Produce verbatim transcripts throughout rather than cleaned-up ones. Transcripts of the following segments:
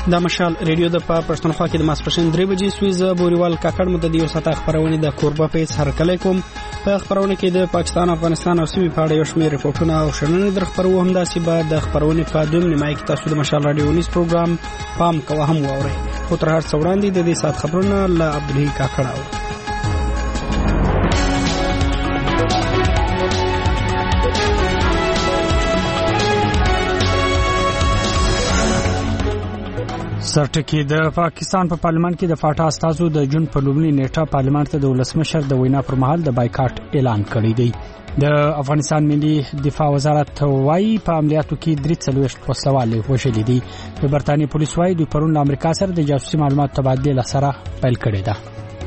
د مشال ریډیو د په پښتونخوا کې د ماسپښین درې بجې سویزه بوریوال کاکړ مددي او ساته خبرونه د کوربه پیس هرکلی کوم. په خبرونه کې د پاکستان، افغانستان او سیمې په اړه یو شمېر ریپورتونه او شننې در خبرو هم داسې به د خبرونې په دویم نیمایي کې تاسو د مشال رادیو نیوز پروګرام پام کوه هم واورئ. خو تر هر څه وړاندې د دې ساعت خبرونه له عبدالحی کاکړ اورئ. سرټکی د پاکستان په پا پارلمان کې د فاټا استازو د جون په لومړۍ نیټه پارلمان ته د ولسمشر د وینا پر مهال د بایکاټ اعلان کړی دی. د افغانستان ملي دفاع وزارت وايي په عملیاتو کې درې څلوېښت وسلوال وژلي دي. د برتانیې پولیس وايي دوی پرون له امریکا سره د جاسوسي معلوماتو تبادله سره پیل کړی ده.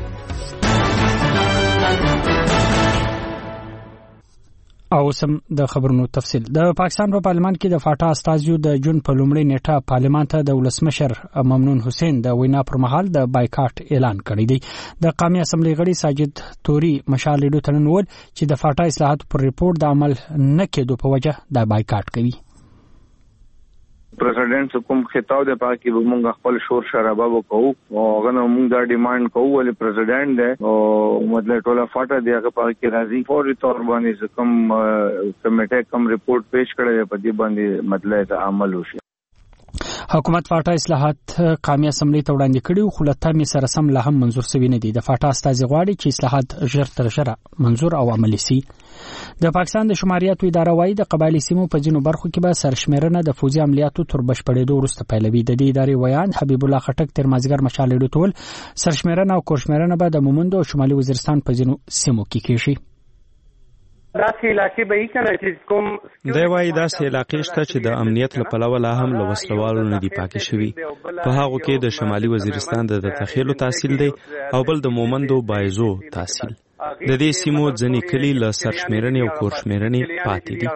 او سم د خبرونو تفصیل. د پاکستان په پا پارلمان کې د فاټا استازو د جون په لومړۍ نیټه پارلمان ته د ولسمشر ممنون حسین د وینا پر مهال د بایکاټ اعلان کړی دی. د قومي اسمبلی غړي ساجد توري مشال ریډیو ته نن وویل چې د فاټا اصلاحاتو پر ریپورت د عمل نه کېدو په وجه د بایکاټ کوي. پریزیدنت کوم خطاب د پاکي موږ خپل شور شرابه وکاو او غنه موږ دا ډیماند کوو ولې پریزیدنت دی او مطلب ټوله فاټا دی هغه پاکي راځي فوري تور باندې کوم کمیټه کوم ریپورت پیش کړی په دې باندې مطلب عمل وشي. حکومت فاټا اصلاحات قومي اسمبلی ته وړاندې کړي خو لته می سره سم لا هم منزور شوی نه دي. د فاټا استازي غواړي چې اصلاحات ژر تر ژره منزور او عملي شي. د پاکستان د شماریاتو اداره وايي د قبایلی سیمو په ځینو برخو کې به سرشمیرنه د فوزي عملیاتو تر بشپړېدو وروسته پیلوي. د دې ادارې ویان حبیب الله خټک تر مازیګر مشال ریډیو ټول سرشمیرنه او کورشمیرنه به د مومند او شمالي وزیرستان په ځینو سیمو کې کیږي. داسې علاقې به یې کنه چې کوم دی وايي داسې علاقې شته چې د امنیت له پلوه لا هم له وسلوالو نه دي پاکې شوي. په هغو کې د شمالي وزیرستان د تخیلو تحصیل دی او بل د مومندو بایزو تحصیل. د دې سیمو ځینې کلي له سرشمیرنې او کورشمیرنې پاتې دي.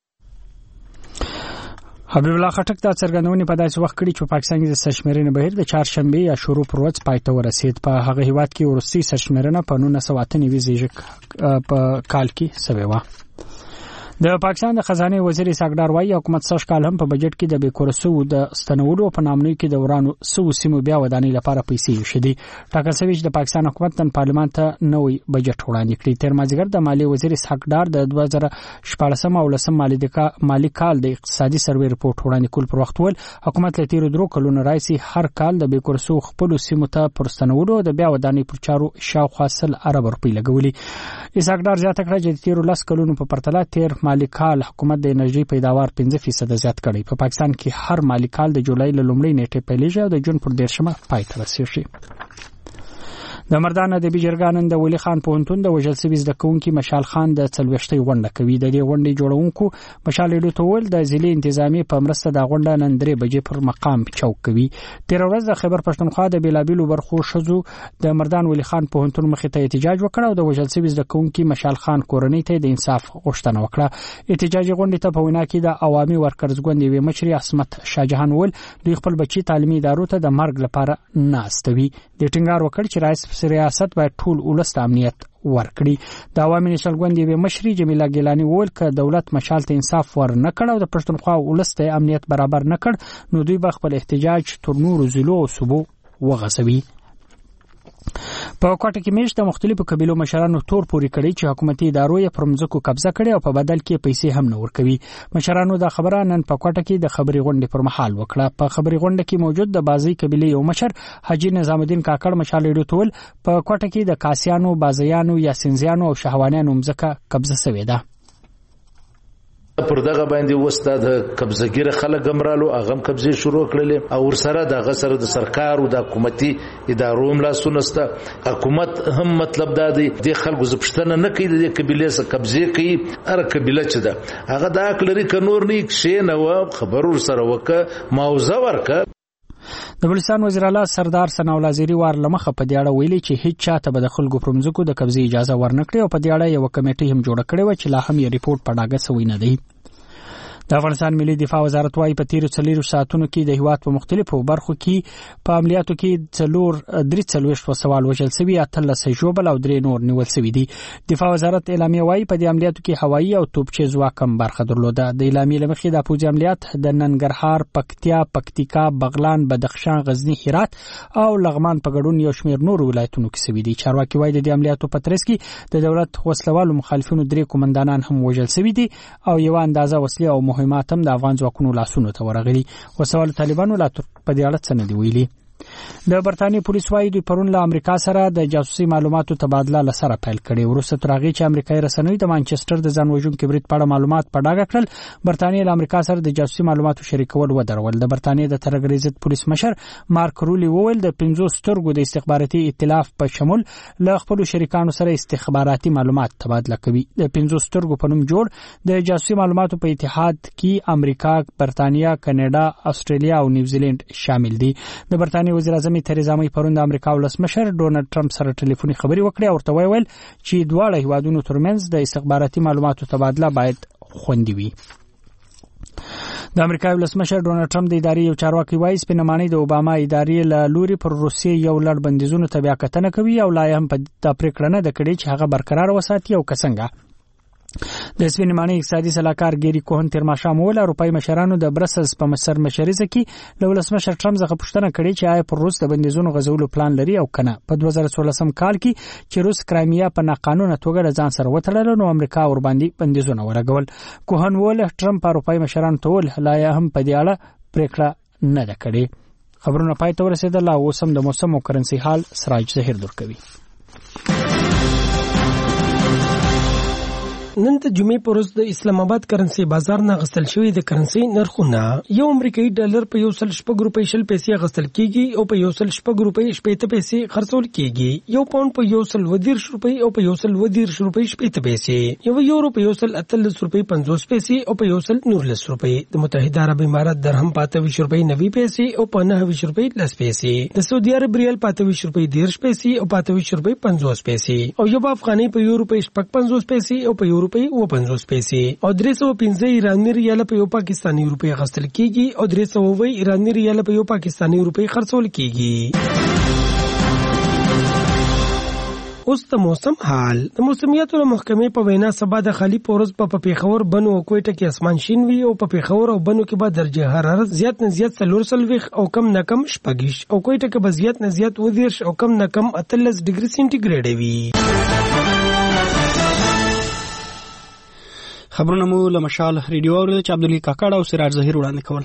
حبیب الله خټک دا څرګندونې په داسې وخت کړي چې پاکستان کې د سرشمیرنې بهیر د چهارشنبه یا شروع پر ورځ پای ته ورسید. په هغه هیواد کې وروستۍ سرشمیرنه په نولس سوه اته نوي زیږ په کال کې شوې وه. د پاکستان د خزانه وزیر اسحاق وايي حکومت سږ کال هم په بجټ کې د بیکورسو د ستنولو په نامنوي کې د ورانو سو سیمو بیا ودانۍ لپاره پیسې شدي. ټاکل شوی چې د پاکستان حکومت نن پارلمان ته نوې بجټ وړاندې کړی. تیر مازیګر د مالیې وزیر اسحاق ډار د دوه زره شپاړسم او لسم مالي کال د اقتصادي سروې رپورت وړاندې کول پر وخت ول حکومت له تیر درو کلونو راځي هر کال د بیکورسو خپل سیمو ته پر ستنولو د بیا ودانۍ پر چارو شاوخوا سل ارب روپۍ لګولي. اسحاق ډار زیاته کړه چې تیر لس کلونو په پرتله تیر مالی کال حکومت د انرژي پیداوار پنځه فیصد زیات کړی. په پاکستان کې هر مالی کال د جولای له لومړۍ نیټې پیلېږي او د جون پر دیرشمه پای ته رسېږي. د مردان ادبي جرګه نن د ولی خان پوهنتون د وژل شوي زده کوونکي مشال خان د څلوېښتۍ غونډه کوي. د دې غونډې جوړونکو مشال ریډیو ته وویل د ضلعي انتظامیې په مرسته دا غونډه نن درې بجې پر مقام چوک کوي. تېره ورځ د خیبر پښتونخوا د بېلابېلو برخو ښځو د مردان ولی خان پوهنتون مخې ته احتجاج وکړ او د وژل شوي زده کوونکي مشال خان کورنۍ ته د انصاف غوښتنه وکړه. احتجاجي غونډې ته په وینا کې د عوامي ورکرز ګوند یوې مشرې عصمت شاهجهان وویل دوی خپل بچي تعلیمي ادارو ته د مرګ لپاره نه استوي. د ټینګار وکړ چې رئیس ریاست باید ټول ولس ته امنیت ورکړي. د عوامي نشل ګوند یوې مشرې جمیله ګیلاني وویل که دولت مشال ته انصاف ور نه کړ او د پښتونخوا ولس ته امنیت برابر نه کړ نو دوی به خپل احتجاج تر نورو ضلعو او صوبو وغځوي. په کوټه کې میش د مختلفو قبیلو مشرانو تور پوري کړی چې حکومتي ادارو یې پر مځکو قبضه کړي او په بدل کې پیسې هم نه ورکوي. مشرانو دا خبره نن په کوټه کې د خبري غونډې پر مهال وکړه. په خبري غونډه کې موجود د بازي قبیلې یو مشر حاجی نظام الدین کاکړ مشال ریډیو ټول په کوټه کې د کاسیانو، بازیانو، یاسینزیانو او شهوانیانو مځکه قبضه شوې ده. پر دغه باندې وسته د قبضګیر خلک امرالو اغم قبضه شروع کړل او ورسره د غسر د سرکار او د حکومتي ادارو ملاسونسته حکومت هم مطلب دا دی د خلکو زپشتنه نه کوي د قبيله سره قبضه کوي هر قبيله چې ده هغه د اکلري کنور نه شي نو خبر ورسره وکه موضوع ورکه. د بلوچستان وزیر اعلی سردار ثناء الله زیری وار لمخه په دې اړه ویلي چې هیڅ چاته به د خلکو پر مځکو د قبضې اجازه ورنکړي او په دې اړه یو کمیټه هم جوړه کړې و چې لا هم یې ریپورت په ډاګه سوی نه دی. د افغانستان ملي دفاع وزارت وايي په تیرو څلورو ساعتونو کې د هیواد په مختلفو برخو کې په عملیاتو کې څلور درې څلوېښت وسوال وژل شوي، اتلس ژوبل او درې نور نیول شوي دي. دفاع وزارت اعلامیه وايي په دې عملیاتو کې هوایي او توپچې ځواک هم برخه درلوده. د اعلامیې له مخې د پوځي عملیات د ننګرهار، پکتیا، پکتیکا، بغلان، بدخشان، غزنی، هرات او لغمان په ګډون یو شمېر نور ولایتونو کې شوي دي. چارواکي وايي د دې عملیاتو په ترڅ کې د دولت وسلوالو مخالفینو درې قومندانان هم وژل شوي دي او یو اندازه وسلې او مهمات هم د افغان ځواکونو لاسونو ته ورغلي. وسوال طالبانو لا په دې اړه څه نه دي ویلي. د برتانیې پولیس وايي دوی پرون له امریکا سره د جاسوسي معلوماتو تبادله لسره پیل کړي. وروسته تر هغې چې امریکایي رسنیو د مانچسټر د ځان وژونکي برید په اړه معلومات په ډاګه کړل، برتانیې له امریکا سره د جاسوسي معلوماتو شریکول ودرول. د برتانیې د ترهګرۍ ضد پولیس مشر مارک رولی وویل د پنځو سترګو د استخباراتي ائتلاف په شمول له خپلو شریکانو سره استخباراتي معلومات تبادله کوي. د پنځو سترګو په نوم جوړ د جاسوسي معلوماتو په اتحاد کې امریکا، برتانیې، کاناډا، استرالیا او نیوزیلند شامل دي. د برتانیې وزیر اعظم تریزا مې پرون د امریکا ولسمشر ډونالډ ټرمپ سره ټلیفوني خبري وکړې او ورته ویل چې دواړه هیوادونو ترمنځ د استخباراتي معلوماتو تبادله باید خوندي وي. د امریکا ولسمشر ډونالډ ټرمپ د ادارې یو چارواکي وايي سپینماني د اوباما ادارې له لوري پر روسیې یو لړ بندیزونو ته بیا کتنه کوي او لا هم په د پریکړه نه د کړي چې هغه برقرار وساتي او کسنګه. د سپینماني اقتصادي سلاکار ګيري کوهن تیر ماښام ول اروپאי مشرانو د برسلز په مسر مشریزه کې له ولسمشر ټرمپ څخه پوښتنه کړې چې آیا پر روس د بندیزونو غځولو پلان لري او کنه. په دوه زره څوارلسم کال کې چې روس کرایمیا په ناقانونه توګه د ځان سره وتړل نو امریکا ور باندې بندیزونه ورغول. کوهن ول ټرمپ اروپאי مشرانو ته ول لا هم په دې اړه پریکړه نه ده کړې. خبرونه پای ته ورسېدل او اوس هم د موسم او کرنسي حال سراج ظهیر درکوي. نن د جمعې په ورځ د اسلام آباد کرنسي بازار نه غسل شوی د کرنسي نرخونه یو امریکایي ډالر په یو سل شپږ روپۍ شل پیسې غسل کیږي او په یو سل شپږ روپۍ شپېته پیسې خرڅول کیږي. یو پاوند په یو سل ودیرش روپۍ او په یو سل ودیرش روپۍ شپېته پیسې، یو یورو په یو سل اتلس روپۍ پنځوس پیسې او په یو سل نورلس روپۍ. د متحده عرب امارات درهم په اته ویشت روپۍ نوي پیسې او په نهه ویشت روپۍ لس پیسې، د سعودي عرب ریال په اته ویشت روپۍ دېرش پیسې او په اته ویشت روپۍ پنځوس پیسې، او یو افغانۍ په یو روپۍ شپږ پنځوس پیسې او په یو روپۍ اوه پنځوس پیسې، او درې سوه پنځه ایراني ریال په یو پاکستاني روپۍ غسل کیږي او درې سوه اووه ایراني ریال په یو پاکستاني روپۍ خرڅول کیږي. اوس د موسم حال. د موسمیاتو محکمې په وینا سبا د خالی پورز په پیښور، بنو او کوټه کې اسمان شین وي او په پیښور او بنو کې به درجه حرارت زیات نه زیات څلور سلويخ او کم نه کم شپږیش، او کوټه کې به زیات نه زیات ودیرش او کم نه کم اتلس ډیګري سینټیګریډ وي. خبرونه مو له مشال ریډیو اورل چې عبدالله کاکړ او سراج ظهیر وړاندې کول.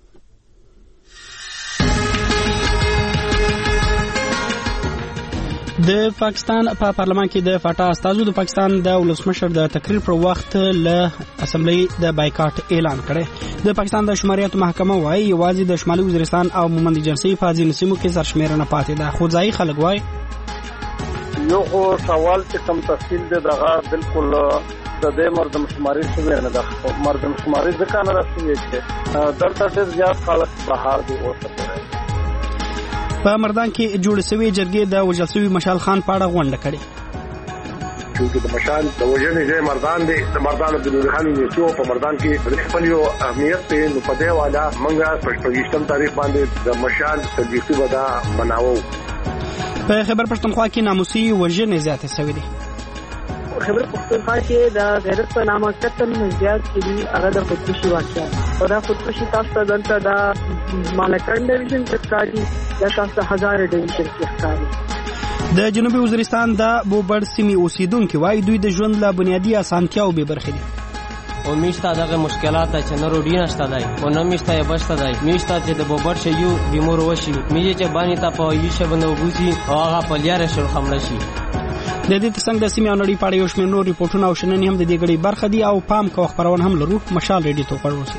د پاکستان په پارلمان کې د فاټا استازو د پاکستان د ولسمشر د تقریر پر وخت له اسمبلی د بایکاټ اعلان کړي. د پاکستان د شماریاتو محکمه وايي یوازې د شمالي وزیرستان او مومند جنسي په ځینو سیمو کې سرشمیرنه پاتې ده، خو ځایي خلک وايي یو سوال چې کوم تفصیل دی دغه بالکل د دې مردم شماري شوی نه ده. مردم شماري ځکه نه راځي چې دلته ډېر زیات خلک بهر دي اوسه. په مردان کې جوړ شوی جرګې د وژل شوي مشال خان په اړه غونډه کړې. چې د مشال د وژنې ځای مردان دی، د مردان د نور خان یو په مردان کې د خپل یو اهمیت ته نو په دې والا منګه په پښتون تاریخ باندې د مشال تجربه ودا بناوو. په خیبر پښتونخوا کې ناموسي وژنې زیاتې شوې دي. خیبر پښتونخوا کې د غیرت په نامه قتل زیات کړي هغه د خودکشي واقعه او دا خودکشي تاسو ته دلته د مالکان ډیویژن کې ښکاري، دا تاسو ته هزار ډیویژن کې ښکاري. د جنوبي وزیرستان د بوبړ سیمې اوسیدونکو وايي دوی د ژوند له بنیادي اسانتیاو به برخې دي. او میشته دغه مشکلات چې نه روډي نشته دی او نه میشته یې بشته دی. میشته چې د بوبړ شي یو بیمور وشي میږي چې باندې ته په یوه شبنه وګوسي او هغه په لیاره شل خمړ شي. د دې ترڅنګ د سیمې او نړۍ په اړه یو شمېر نور ریپورټونه او شننې هم د دې غړي برخه دي او پام کوه خبرونه هم لرو. مشال ریډیو ته پروسي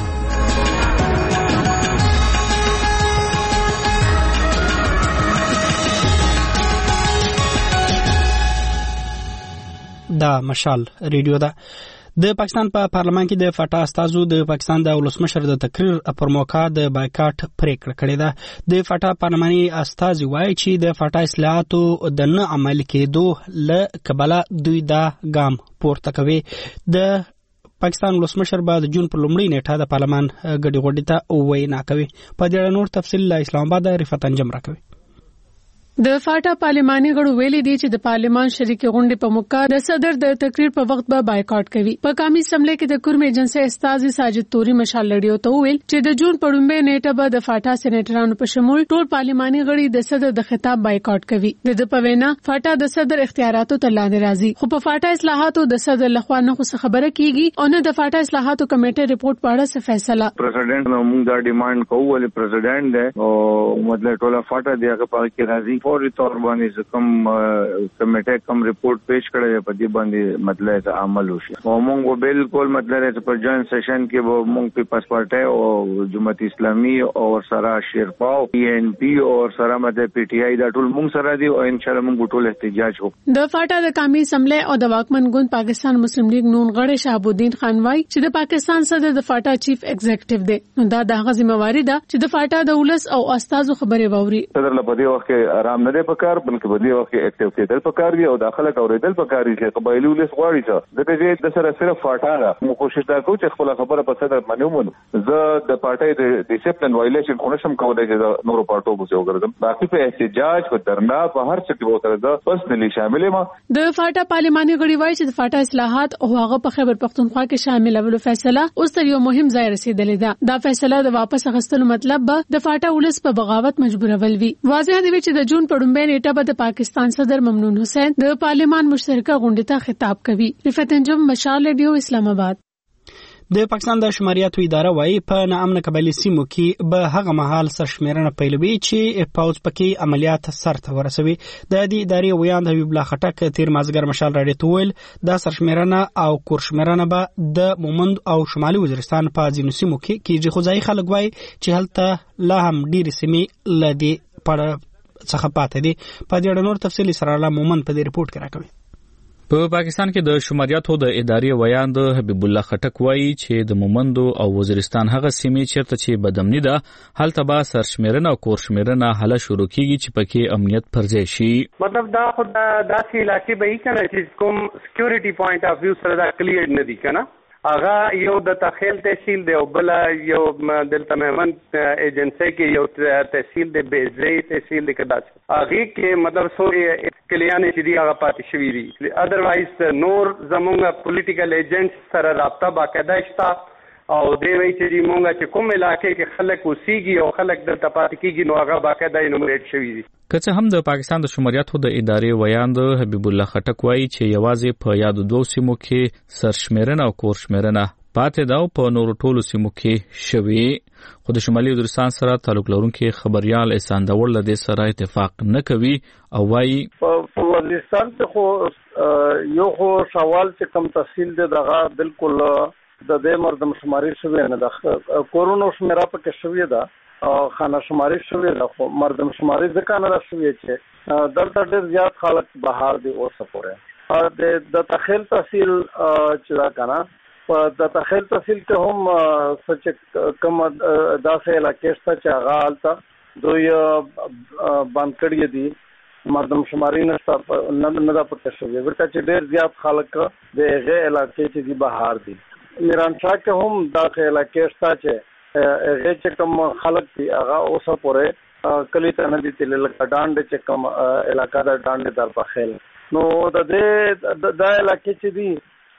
دا مشال ریډیو ده. د پاکستان په پا پارلمان کې د فاټا استازو د پاکستان د ولسمشر د تقریر پر موقع د بایکاټ پریکړه کړې ده. د فاټا پارلماني استازي وایي چې د فاټا اصلاحاتو د نه عمل کېدو له کبله دوی دا ګام پورته کوي. د پاکستان ولسمشر به د جون په لومړۍ نیټه د پارلمان ګډې غونډې ته وینا کوي. په دې اړه نور تفصیل له اسلام آباد رفعت انجم راکوي. د فاټا پارلماني غړو ویلي دي چې د پارلمان شریکي غونډې په موقع د صدر د تقریر په وخت به بایکاټ کوي. په قومي اسمبلی کې د کورم ایجنسي استاذ ساجد توري مشال لړیو ته ویل چې د جون په لومړۍ نیټه به د فاټا سېنیټرانو په شمول ټول پارلماني غړي د صدر د خطاب بایکاټ کوي. د د په وینا فاټا د صدر اختیاراتو ته لاندې راځي، خو په فاټا اصلاحاتو د صدر لخوا نه خو خبره کیږي او نه د فاټا اصلاحاتو کمیټې ریپورت په اړه څه فیصله. پریزیډنټ نو موږ دا ډیماند کوو ولې پریزیډنټ دی او مطلب ټول فاټا دی هغه په کې راځي فوري تور باندې کوم کمیټه کوم ریپورٹ پیش کړی په دې باندې مطلب عمل وشي. او موږ بالکل مطلب په جوائنٹ سیشن کې به موږ په پاسپورت او جماعت اسلامي او سره شیرپاو پی ان پی او سره مده پی ټی آی دا ټول موږ سره دي او ان شاء الله موږ ټول احتجاج وکړو. د فاټا د قومي اسمبلی او د واکمن ګوند پاکستان مسلم لیگ نون غړي شهاب الدین خان وايي چې د پاکستان صدر د فاټا چیف ایگزیکټیو دی، نو دا د هغه ذمہواری ده چې د فاټا د ولس او استادو خبرې واوري. صدر له دې وخت کې آرام نه دی پکار بلکې په دې وخت کې اکټیو کېدل پکار دی او داخله اوریدل پکار دی چې قبایلی ولس غواړي چې د دې د سره صرف فاټا را مو کوشش دا کوو چې خپل خبره په صدر باندې ومنو. زه د پارټي د ډیسپلین وایلیشن خو نشم کولای چې د نورو پارټو په څیر وګرځم. باقي په احتجاج په درنا په هر څه کې وته ده بس نلی شامل ما. د فاټا پارلماني غړي وایي چې د فاټا اصلاحات او هغه په خیبر پختونخوا کې شامل اولو فیصله اوس تر یو مهم ځای رسیدلې ده. دا فیصله د واپس اخیستلو مطلب به د فاټا ولس په بغاوت مجبورول وي. واضح دی چې د جون په لومړۍ نیټه به د پاکستان صدر ممنون حسین د پارلمان مشترکه غونډې ته خطاب کوي. رفعت انجم مشال ریډیو اسلام آباد. د پاکستان د شماریاتو اداره وايي په ناامنه قبایلی سیمو کې به هغه مهال سرشمیرنه پیلوي چې پاوز پکې عملیات سر ته ورسوي. د دې ادارې ویاند حبیب الله خټک تیر مازګر مشال راډیو ته ویل دا سرشمیرنه او کورشمیرنه به د مومند او شمالي وزیرستان په ځینو سیمو کې کېږي، خو ځایي خلک وايي چې هلته لا هم ډېرې سیمې له دې پړه څخه پاتې دي. په دې اړه نور تفصیل سره الله مومند په دې ریپورت کې راکوي. په پاکستان کې د شماریاتو د ادارې ویاند حبیب الله خټک وایي چې د مومند او وزیرستان هغه سیمې چیرته چې بدامني ده هلته به سرشمیرنه او کورشمیرنه حاله شروع کیږي چې پکې امنیت پر ځای شي. مطلب دا خو داسې علاقې به یې کنه چې کوم سکیورټي پوینټ اف ویو سره دا کلیر نه دي کنه. هغه یو د تخیل تحصیل دی او بل یو دلته مهمند ایجنسی کې یو تحصیل دی بیزری تحصیل دی کدا هغه کې مطلب سوري کلیان چې دی هغه پاتې شوی دی. اذروایز نور زمونږ پولیټیکل ایجنټ سره رابطه باقاعده شته او دی وی چې مونږه چې کوم علاقې کې خلک اوسېږي او خلک دلته پاتې کېږي نو هغه باقاعده انومریټ شوی دی. که څه هم د پاکستان د شماریاتو د ادارې ویاند حبیب الله خټک وایي چې یوازې په یادو دوو سیمو کې سرشمیرنه او کورشمیرنه پاتې ده او په نورو ټولو سیمو کې شوي، خو د شمالي وزیرستان سره تعلق لرونکي خبريال احسان داور له دې سره اتفاق نه کوي او وایي په وزیرستان کې خو یو خو سوال چې کم تحصیل دی دغه بالکل د دې مردم شماري شوی نه ده. کورونا شمیره پکې شوی ده او خانه شماري شوی ده خو مردم شماري ځکه نه شوی چې دلته ډېر زیات خلک بهار دي اوسه پورې د تخیل تحصیل چې دا کنه په د تخیل تحصیل کې هم سچ کم داسې علاقې شته چې هغه حالته دوی باندې کړی دي مردم شماري نشته نه نه پکې شوی ورته چې ډېر زیات خلک د هغه علاقې چې بهار دي. میران شاه کې هم داسې علاقې شته چې هغه چې کوم خلک دي هغه اوسه پورې کلی ته نه دي تللی لکه ډانډ چې کوم علاقه ده ډانډ در بخیل نو د دې دا علاقې چې دي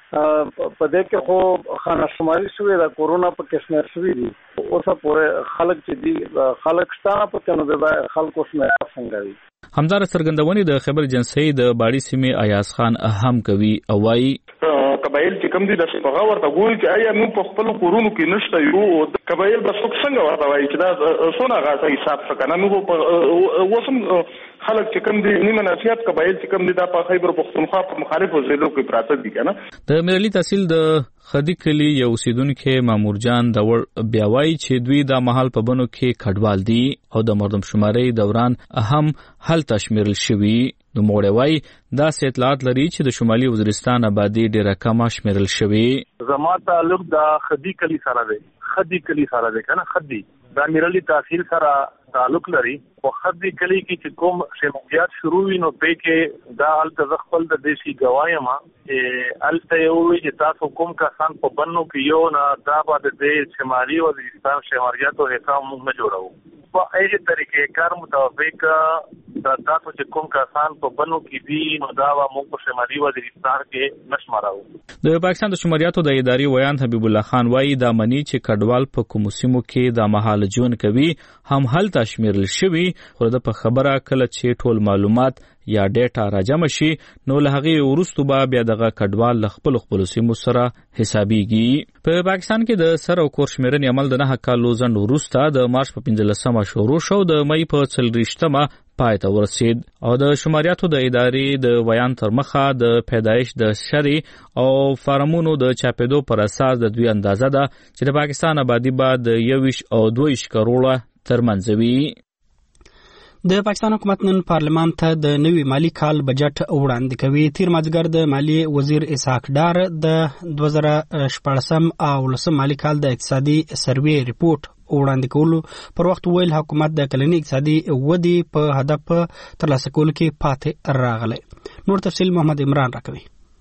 په دې کې خو خانه شماري شوې ده کورونا په کې شمیر شوې دي اوسه پورې خلک چې دي خلک شته په کې نو د خلکو شمیر څنګه وي. همدار څرګندونې د خبر جنسي د باړي سیمې ایاز خان اهم کوي او وايي قبایل چې کم دي د شپغه ورته ګوري چې آیا موږ په خپل کورونو کې نشته یو قبایل بس څنګه ورته وایي چې دا سونه غاټه حساب څنګه موږ په وسم خلک چې کم دي نیمه نصیحت قبایل چې کم دي د په خیبر پختونخوا په مخالفو ضلعو کې پراته دي کنه. د ملي تحصیل د خدي کلی یو اوسیدونکو مامور جان دور بیا وایي چې دوی د محل په بنو کې کډوال دي او د مردم شماري دوران اهم حل تشمیرل شوی. نو موړی وایي دا اطلاعات لري چې د شمالي وزیرستان آبادی ډیره کمه شمیرل شوی. زما تعلق د خدي کلی سره دی خدي کلی سره دی کنه خدي د ملي تحصیل سره تعلق لري او خدي کلی کې چې کوم شمولیات شروع وینو په کې دا ال تزخل د دیشي گوايما ال ته یو چې تاسو کوم کسان په بنو کې یو نه دا بعد د شمالي وزیرستان شمالیاتو حساب موږ نه جوړو په هغه طریقې کار مطابق دا تاسو چې کوم کسان په بنو کې دي نو دا موږ په شمالي وزیرستان کې نشمارو. د پاکستان د شمالیاتو د اداري ویان حبیب الله خان وایي دا منی چې کډوال په کوم سیمو کې د مهال ژوند کوي هم هل تشمیرل شوی خو د په خبره کله چې ټول معلومات یا ډیټا راجم شي نو له هغه ورستو به بیا دغه کډوال ل خپل خپل سیمو سره حسابيږي. په پاکستان کې د سر او کور شمیرنې عمل د نه کال لوزن ورسته د مارچ په پنځلسمه شروع شو د مې په څلریشتمه پای ته ورسید او د شماریاتو د ادارې د ویان تر مخه د پیدایش د شری او فارمونو د چاپېدو پر اساس د دوی اندازه ده چې د پاکستان آبادی بعد یویش او دویش کروڑه ترمنځ وي. د پاکستان حکومت نن پارلمان ته د نوي مالی کال بجټ وړاندې کوي. تیر مازدیګر د مالی وزیر اسحاق ډار د دوه زره شپږم او لسم مالی کال د اقتصادي سروې ریپورت وړاندې کولو پر وخت ویل حکومت د کلنی اقتصادي ودی په هدف ترلاسه کولو کې پاتې راغلی. نور تفصیل محمد عمران راکوي.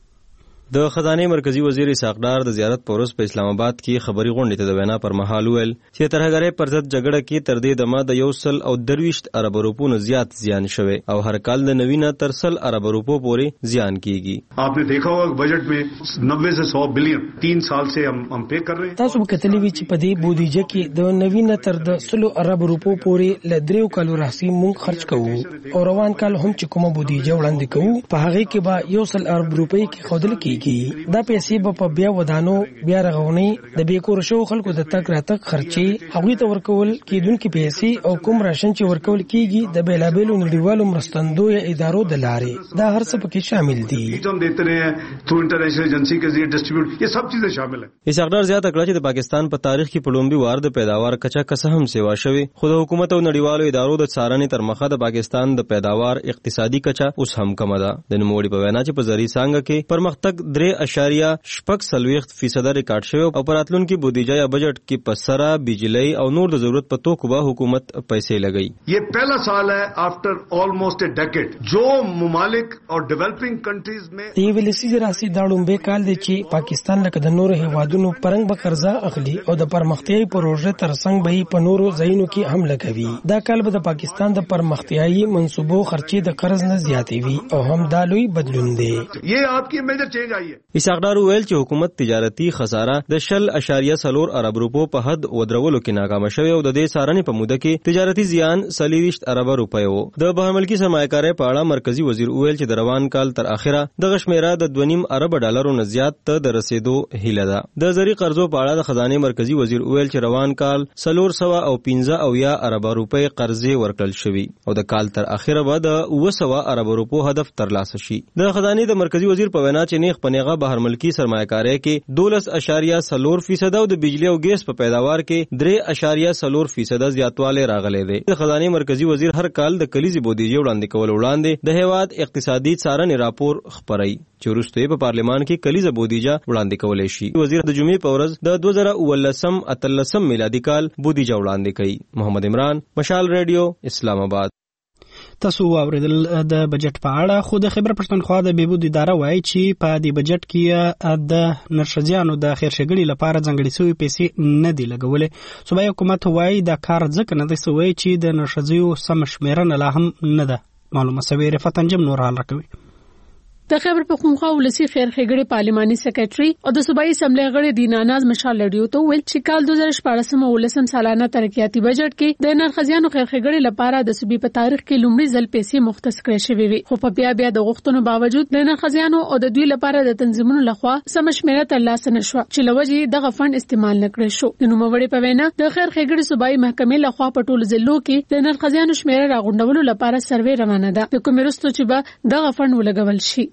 د خزانه مرکزی وزیر اسحاق ډار د زیارت پورس په اسلام آباد کې خبري غونډې ته د وینا پر مهال ویل چې ترهګرۍ پر ضد جګړه کې تر دې دمه د یو سل او درویشت ارب روپو نه زیات زیان شوه او هر کال د نوینه تر سل ارب روپو پورې زیان کیږي. आपने देखा होगा बजट में नब्बे से सौ बिलियन तीन साल से हम हम पे कर रहे हैं. تاسو کتلی وی چې په دې بودیجه کې د نوینه تر د سلو ارب روپو پورې ل دریو کالو راځي مونږ خرج کوو او روان کال هم چې کومه بودیجه وړاندې کوو په هغه کې به یو سل ارب روپۍ کې خودل کیږي. دا پیسې په بیا ودانو بیا رغونی د بیکور شو خلکو د تک راتک خرچي هغوی ته ورکول کیدونکو پیسې او کوم راشن چې ورکول کیږي د بیلابیلو نړیوالو مرستندوی ادارو د لارې دا هر څه پکې شامل دي. हम देते रहे हैं थ्रू इंटरनेशनल एजेंसी के जरिए डिस्ट्रीब्यूट ये सब चीजें शामिल हैं. اسحاق ډار زیاته کړه چې د پاکستان په تاریخ کې په لومړي وار د پیداوار کچا کسه هم سیوا شوی خو د حکومت او نړیوالو ادارو د څارنې تر مخه د پاکستان د پیداوار اقتصادي کچا اوس هم کم ده. د نوموړي په وینا چې په زری څنګه کې پرمختګ درې اشاریه شپږ سلويخت فیصد ریکارډ شوی او پر راتلونکي بودیجه یا بجٹ کې پسره بجلی او نور د ضرورت په توکو به حکومت پیسې لګي. یہ پہلا سال ہے آفٹر آلموسٹ اے ڈیکیڈ جو ممالک اور ڈیولپنگ کنٹریز میں دی ویلسی راسی داړم به کال دی چې پاکستان لکه د نور هیوادونو پرنګ به قرضه اخلي او د پرمختیايي پروژې ترڅنګ به په نورو ځایونو کې هم لګوي. دا کال به د پاکستان د پرمختیايي منصوبو خرچې د قرض نه زیاتې وي او هم دا لوی بدلون دی. یہ آپ کی میجر چینج آئی ہے. اسحاق ډار ویل چې حکومت تجارتي خساره د شل اشاریه سلور ارب روپو په حد ودرولو کې ناکام شوی او د دې سارنې په موده کې تجارتي زیان سلیويشت ارب روپیو. د بهرملکي سرمایه‌کارۍ په اړه مرکزی وزیر ویل چې د روان کال تر اخره د غشمیره د دوه نیم ارب ډالرو نه زیات ته د رسیدو هیله ده. د زری قرضو په اړه د خزانه مرکزی وزیر ویل چې روان کال سلور سوا او پنځه او یا ارب روپۍ قرضې ورکړل شوی او د کال تر اخره به د اوه سوا ارب روپو هدف ترلاسه شي. د خزانه د مرکزی وزیر په وینا چې نیغ پنیغه بهرملکي سرمایه‌کارۍ کې دولس اشاریه سلور فیصد او د بجلی او ګیس په پیداوار کې درې اشاریه سلور فیصد زیاتواله راغلی دی. د خزانه مرکزی وزیر هر کال د کلیزي بودیجه وړاندې کول وړاندې د هیواد اقتصادي څارنې راپور خبري چې وروسته په پارلمان کې کلیزه بودیجه وړاندې کولای شي. وزیر د جمعې په ورځ د دوه زره اوولسم اتلسم میلادي کال بودیجه وړاندې کړي. محمد عمران، مشال ریډیو، اسلام آباد. تاسو واوریدل د بجټ په اړه خو د خبر پښتونخوا د بهبود اداره وایي چې په دې بجټ کې د نرښځیانو د خیر ښېګړې لپاره ځانګړې شوې پیسې نه دي لګولې. صوبایي حکومت وایي دا کار ځکه نه دی شوی چې د نرښځیو سم شمېرنه لا هم نه ده معلومه شوې. رفعت انجم نور حال راکوي. د خیبر پختونخوا ولسی خیر ښېګړې پارلماني سیکریټري او د صوبایي اسمبلی غړي دیناناز مشال لډیو ته ویل چې کال دوه زره شپږم او ولسم سالانه ترقیاتي بجټ کې د نرخزیانو خیر ښېګړې لپاره د صوبې په تاریخ کې لومړی ځل پیسې مختص کړې شوې وي خو په بیا بیا د غوښتنو باوجود د نرخزیانو او د دوی لپاره د تنظیمونو لخوا سم شمیره ترلاسه نشوه چې لوجې دغه فند استعمال نکړل شو. د نوموړي په وینا د خیر ښېګړې صوبایي محکمې لخوا په ټولو ضلعو کې د نرخزیانو شمیره راغونډولو لپاره سروې روانه ده د کوم رستو چې به دغه فند ولګول شي.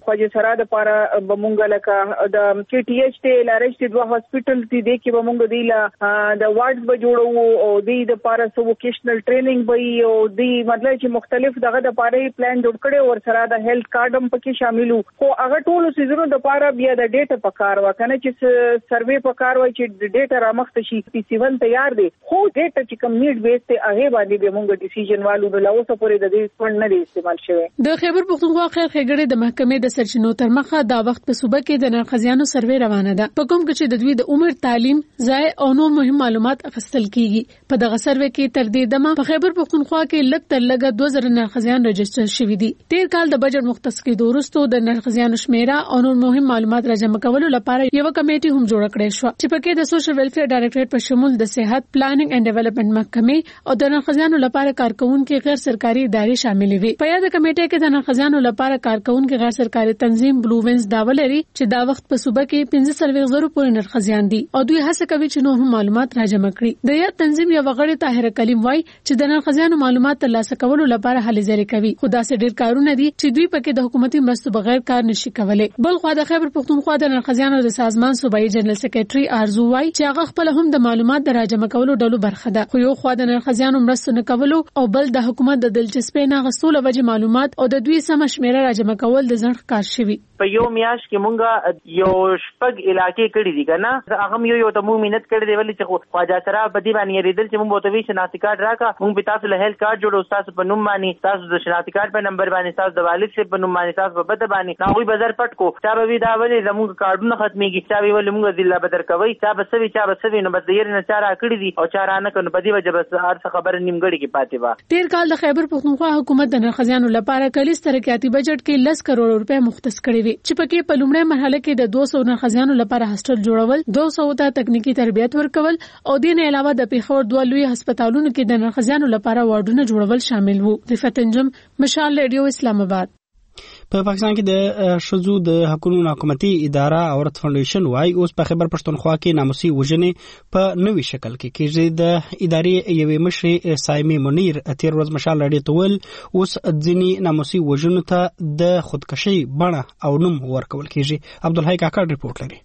خواجه سره د پاره بمونګه لکه د کې ټي ایچ ته لارښت دوه هاسپټل دي د کې بمونګه دی لا د وارډ به جوړو او دی د پاره سو ووکیشنل ټریننګ به او دی مطلب چې مختلف دغه د پاره پلان جوړ کړي او سره د هیلث کارت هم پکې شاملو خو هغه ټول سيزونو د پاره بیا د ډیټا په کار وکنه چې سروې په کار وای چې ډیټا رامخته شي پی سی ون تیار دي خو ډیټا چې کوم نیډ بیس ته هغه باندې به موږ ډیسیژن والو د لاوس پورې د دې فند نه استعمال شوی د خیبر پختونخوا خیر خګړې د محکمې د سرچینو تر مخه دا وخت په صوبه کې د نرخزیانو سروې روانه ده په کوم کې چې د دوی د عمر تعلیم ځای او نو مهم معلومات اخیستل کیږي په دغه سروې کې تر دې دمه په خیبر پختونخوا کې لږ تر لږه دوه زره نرخزیان رجسټر شوي دي تیر کال د بجټ مختص کې دوروستو د نرخزیانو شمیره او نور مهم معلومات راجمع کولو لپاره یو کمیټه هم جوړ کړې شو چې پکې د سوشل ویلفیر ډایریکټریټ په شمول د صحت پلانینګ اینڈ ډیولپمنٹ محکمې او د نرخزیانو لپاره کارکونکو غیر سرکاري ادارې شامل وي په یاد کمیټه کې د نرخزیانو لپاره کارکونکو غیر سرکاري تنظیم بلو وینز داولري چې دا وخت په صوبه کې پنځه سلوي زره پورې نرخزیان دي او دوی هڅه کوي چې نور معلومات راجمع کړي د یاد تنظیم یو غړي طاهر کلیم وای چې د نرخزیانو معلومات ترلاسه کولو لپاره هلې ځلې کوي خدا سي ډیر کارونه دي چې دوی پکې د حکومتي مرستو بغیر کار نشي کولای بل خو د خیبر پختونخوا د نرخزیانو د سازمان صوبایي جنرال سیکریټري ارزو وای چې هغه خپل هم د معلومات د راجمع کولو ډلو برخه ده خو یو خو د نرخزیانو مرستو نه کولو او بل د حکومت د دلچسپۍ نه غوښتلو وجه معلومات او د دوی سم شمیره راجمع کول د ځنډ کار شوی په یو میاش کې مونږه یو شپږ علاقې کړې دي کنه هغه یو یو ته مو مينت کړې دی ولې چې خواجه سره بدی باندې ریدل چې مونږ بوتوي شناختی کارت راکا مونږ به تاسو له هیلث کارت جوړو تاسو په نوم باندې تاسو د شناختی کارت په نمبر باندې تاسو د والد سره په نوم باندې تاسو په بده باندې ناوی بازار پټ کو چا به دا ولې زموږ کارتونه ختميږي چا به ولې مونږ ضلع بدر کوي چا به سوي چا به سوي نو بس یې نه چاره کړې دي او چاره نه کنه بدی وجه بس هر څه خبر نیمګړی کې پاتې و تیر کال د خیبر پختونخوا حکومت د نرخزیانو لپاره کلیس ترقیاتي بجټ کې لس کروڑ روپے مختص کړی وي چې پکې په لومړی مرحله کې د دوه سوه نرخزیانو لپاره هاسټل جوړول دوه سوه ته تکنیکی تربیت ورکول او دین علاوه د پیښور دوه لوی هسپتالونو کې د نرخزیانو لپاره وارډونه جوړول شامل وو رفعت انجم مشال ریډیو اسلام آباد په پاکستان کې د شذو د حکومت حکومتي اداره اورت فاونډیشن وايي اوس په خیبر پښتونخوا کې ناموسي وژنې په نوې شکل کې کېږي د ادارې یوې مشر سایمه منیر تیر ورځ مشال لړۍ تول اوس ځینی ناموسي وژنو ته د خودکشي بڼه او نوم ورکول کېږي عبدالحی کاکړ ریپورت لري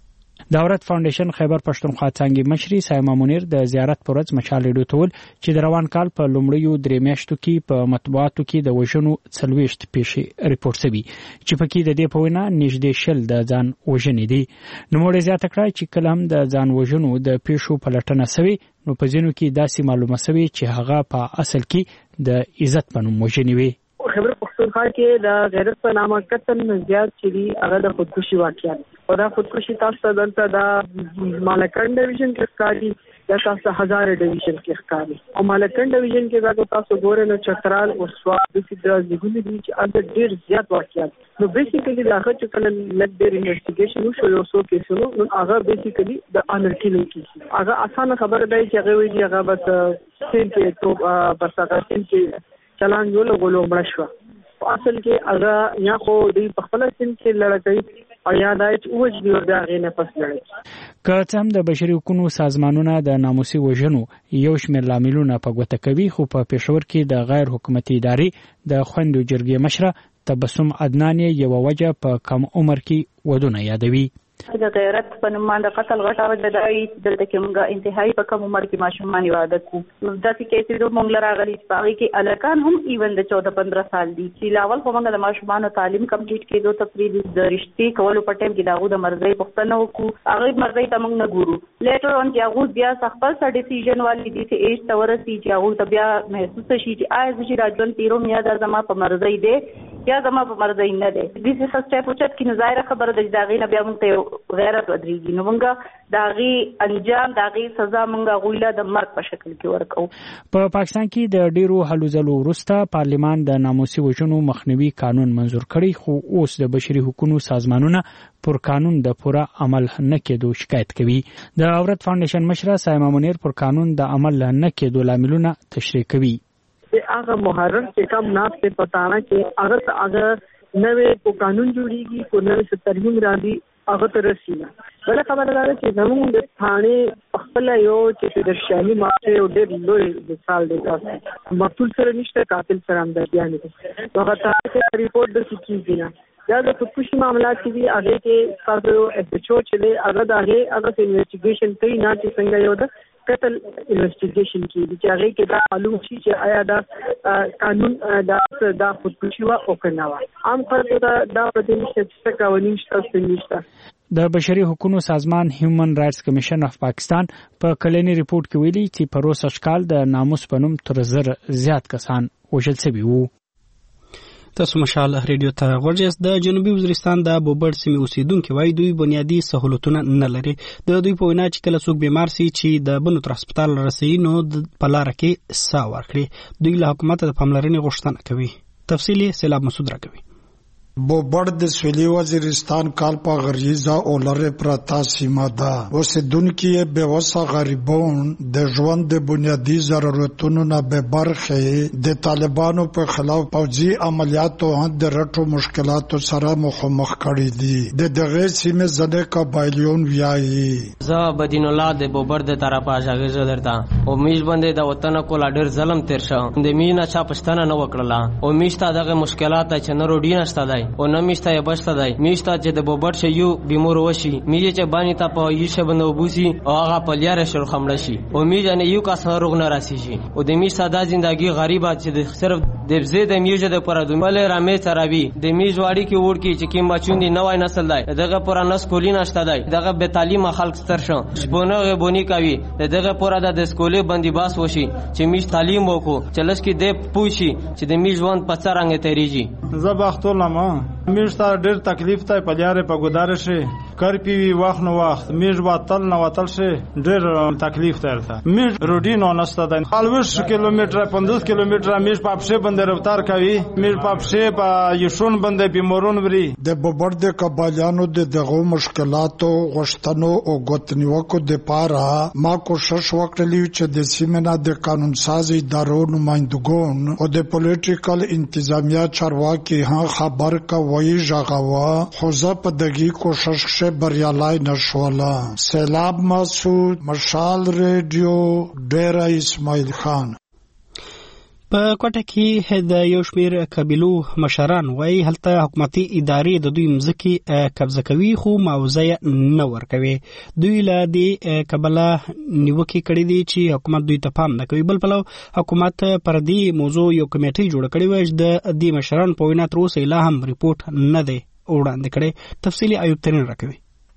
د اورت فاونډیشن خیبر پښتونخوا څنګه مشري سایمه منیر د زیارت پرځ مشال لړۍ تول چې د روان کال په لومړیو درې میاشتو کې په مطبوعاتو کې د وژنو څلويشت پیښې ریپورت شوی چې پکې د دې په وینا نږدې شل د ځان وژنې دي نو موږ زیاته کړای چې کلم د ځان وژنو د پیښو پلټنه شوی نو په ځینو کې داسې معلومه شوی چې هغه په اصل کې د عزت په نوم وژنې وي خیبر پختونخوا کې د غیرت په نامه قتل زیات چې هغه د خودکشي واقعیت او دا خودکشي تاسو دلته د مالکان ډیویژن کې ښکاري یا تاسو هزار ډیویژن کې ښکاري او مالکان ډیویژن کې دا تاسو ګورئ نو چترال او سواد د سیدرا زګونی دي چې اته ډیر زیات واقعیت نو بیسیکلی دا هغه چې کله لږ ډیر انویسټیګیشن وشو یو څو کیسونو نو هغه بیسیکلی د انر کیلینګ کیس هغه اسانه خبره ده چې هغه ویږي هغه بس سین کې تو بس هغه سین کې چلان یو له غلو مړ شو اصل کې هغه یا خو د خپل سین کې لړکې او یا دای چې اوج دی دا غي نه پس لړکې که څم د بشري حقوقو سازمانونو د ناموسي وژنو یو شمېر لاملونه په ګوته کوي خو په پېښور کې د غیر حکومتي ادارې د خوندو جرګې مشره تبسم عدنان یو وجه په کم عمر کې ودونه یادوي د غیرت په نوم باندې قتل غټه وجه دای دلته کې موږ انتهایی په کم عمر کې ماشومان واده کو د دې کې چې موږ لراغلي چې باغی کې الکان هم ایون د چودہ پندرہ سال دي چې لاول خو موږ د ماشومان تعلیم کمپلیټ کېدو تفریح د رښتې کولو په ټیم کې داغو د مرزي پښتنه وکړو هغه مرزي ته موږ نه ګورو لیټر اون چې هغه بیا خپل څه ډیسیژن والی دي چې ایج تورسي چې هغه ته بیا محسوس شي چې آیا چې راځون تیرو میا د زما په مرزي دي یا زما په مرزي نه دي د دې څه سټیپ اوچت کې نظاهر خبره د داغې نه بیا موږ غیرت ودرېږي نو موږ داغي انجام داغي سزا موږ غویله د مرګ په شکل کې ورکو په پاکستان کې د ډیرو هلو ځلو وروسته پارلیمان د ناموسي وژنو مخنیوي قانون منزور کړی خو اوس د بشري حقوقو سازمانونه پر قانون د پوره عمل نه کېدو شکایت کوي د اورت فاونډیشن مشره سایمه منیر پر قانون د عمل نه کېدو لاملونه تشریح کوي هغه محرر چې کم ناف ته پتاړه کې هغه هغه نوې په قانون جوړیږي کو نوې ترمیم راځي هغه تر رسیدله بل خبره ده چې زموږ د ثاني خپل یو چې د شامي ماته او ډېر لوی مثال دی تاسو مقتول سره نشته قاتل سره هم د بیان دي هغه تاسو ریپورت د کیږي نه دا د خودکشي معاملات کې دي هغه کې تاسو ایس ایچ او چې هغه د هغه هغه انویسټیګیشن کوي نه چې څنګه یو د قتل انویسټیګیشن کې چې هغه کې دا معلوم شي چې آیا دا قانون دا دا خودکشي وا او کنه وا عام خلک دا دا په دې نشته چې قوانین شته نشته. د بشري حقوقو سازمان هیومن رائټس کمیشن اف پاکستان په کلنی ریپورت کې ویلي چې په روس اشکال د ناموس په نوم تر زر زیات کسان وژل شوي وو. تاسو مشال ریډیو ته غوړجس د جنوبي وزیرستان د بوبړ سیمې اوسیدونکو وایي دوی بنیادی سہولتونه نه لري. د دوی په وینا چې کله څوک بیمار سي چې د بنو تر هسپتال رسېږي نو په لار کې سا ورکړي. دوی له حکومت د پاملرنې غوښتنه کوي. تفصیلی سیلاب مسعود راکوي. بوبړ د سویلي وزیرستان کال په غریزه او لره پراته سیمه ده. اوسیدونکو یې بېوسه غریبون د ژوند د بنیادي ضرورتونو نه بې برخې د طالبانو په خلاف پوځي عملیاتو هم د رټو مشکلاتو سره مخامخ کړي دي. د دغه سیمې ځینې قبایلیون وایي زه بدین الله د بوبړ د طرفه ژغېږه درته او میش باندې د وطن کول ډېر ظلم تیر شو. د مینا چا پښتنه نه وکړله او میشته دغه مشکلات چې نه روډي نشته دی او نه میشته یې بشته دی. میشته چې د بوبړ شي یو بیمور وشي میږي چې باندې ته په یشه باندې وبوسي او هغه په لیاره شر خمړ شي او میږي نه یو کس روغ نه راسي شي او د میشته د ژوندۍ غریبه چې صرف د زید میږي د پر دومل رامې تراوی د میژواړي کې وړ کې چې کیم بچوندي نوای نسل دی دغه پر نس کولی نشته دی دغه به تعلیم خلک ستر شو شپونه غبونی کوي دغه پر د سکولې باندې باس وشي چې میش تعلیم وکړو چلس کې د پوښي چې د میژوند په څرنګ تیریږي. زبختول ما میشته ډېر تکلیف ته په لیاره په ګدار شي کار پیوي وخت نو وخت میژ واتل نو واتل شي ډېر تکلیف درته. میژ روډي نو نسته د خالوش کیلومتر پنځوس کیلومتر میژ په پښه باندې رفتار کوي میژ په پښه په یشون باندې بیمورون وري. د بوبړ د قبایلیانو د دغه مشکلاتو غشتنو او غوتنیوکو د پاره ما کوشش وکړلی چې د سیمه د قانون ساز ادارو نمائندګون او د پولیټیکل انتظامیه چارواکي ها خبر کا وایي ژغوا خو زه په دغه کوشش شه بریالای نشولا. سیلاب مسعود مشال ریډیو ډیره اسماعیل خان. په کوټه کې د یو شمیر قبیلو مشران وایي هلته حکومتي ادارې د دوی مځکې قبضه کوي خو معاوضه نه ورکوي. دوی له دې کبله نیوکې کړې دي چې حکومت دوی ته پام نه کوي. بل پلو حکومت پر دې موضوع یو کمیټه جوړه کړې وه چې د دې مشران په وینا تر اوسه لا هم ریپورټ نه دی وړاندې کړی. تفصیلي ایوب ترین راکوي.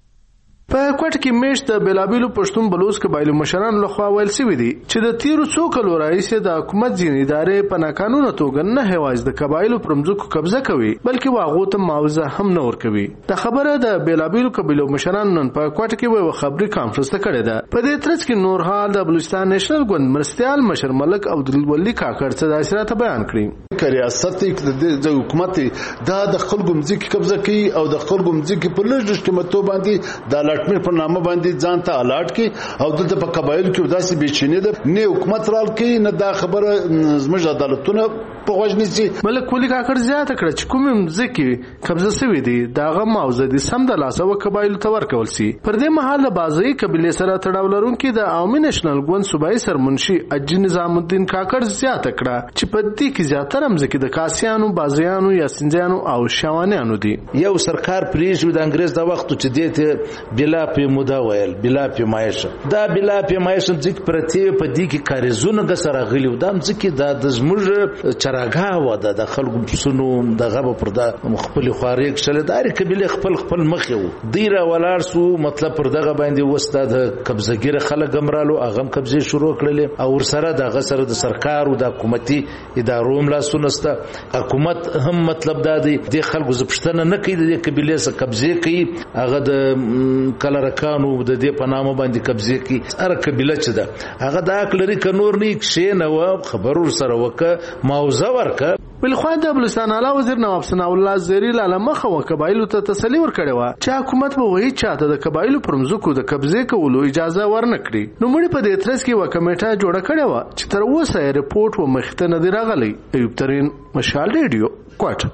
په کوټ کې میش د بلابلو پښتون بلوچ قبایلو مشران لخوا ویل سوي دي چې د تیرو څو کلو راهیسې د حکومت ځینې ادارې په ناقانونه توګه نه هیواز د قبایلو پر مځکو قبضه کوي بلکې واغو ته معاوضه هم نه ورکوي. د خبره د بلابلو قبایلو مشران نن په کوټ کې یو خبري کانفرنس کړی ده. په دې ترڅ کې نور حال د بلوچستان نېشنل ګوند مرستيال مشر ملک عبدالولي کاکړ څه د اشاره بیان کړی. ریاست د حکومت دا د خلکو مځکې قبضه کوي او د خلکو مځکې په لږ قیمتو باندې د الاټمنټ په نامه باندې ځان ته الاټ کی او دلته په قبایل کې داسې بېچینه ده نه حکومت رال کوي نه دا خبره زموږ عدالتونه په غوښنی سي. ملک کولی کاکړ زیاته کړه چې کوم مځکې قبضه شوی دي داغه معاوضه دي سم د لاسه و قبایل ته ورکول سي. پر دې مهال د بازي قبيله سره تړاو لرونکي د عوامي نېشنل ګوند صوبایي سرمنشي اجي نظام الدین کاکړ زیاته کړه چې په دې کې زیاتره مځکې د کاسيانو بازيانو یا سنجانو او شاوانیانو دي. یو سرکار پریږو د انګريز د وخت چې دته بلا په مودا ویل بلا پیمایش دا بلا پیمایش ځکه پرتی په دې کې کاریزونه د سره غلیو د ځکه د زموږ چراغا و د خلکو پسونو د غب پر د مخبل خوارېک شلداري قبيله خپل خپل مخ یو ډیره ولار سو مطلب پر دغه باندې وسته د قبضګیر خلک امرالو اغم قبضه شروع کړل او سره د غسر د سرکار او د حکومتي ادارو ملا سنسته حکومت هم مطلب د دې خلکو زپشتنه نه کوي د قبيله سره قبضه کوي هغه د کلر کانو د دې په نامه باندې قبضه کی هر قبيله چې ده هغه د اکلري ک نور نه کښې نه و خبر ور سره وک معاوضه ورک. بل خو د بلوچستان اعلی وزیر نواب ثنا الله زری لاله مخه و قبایلو ته تسلی ورکړی و چې حکومت به وایي چاته د قبایلو پر مځکو د قبضه کولو اجازه ورنکړي. نو مړي په دې ترڅ کې و کمیټه جوړه کړې و چې تر اوسه ریپورت و مخته نه دی راغلی. ایوب ترین مشال ریډیو کوټ.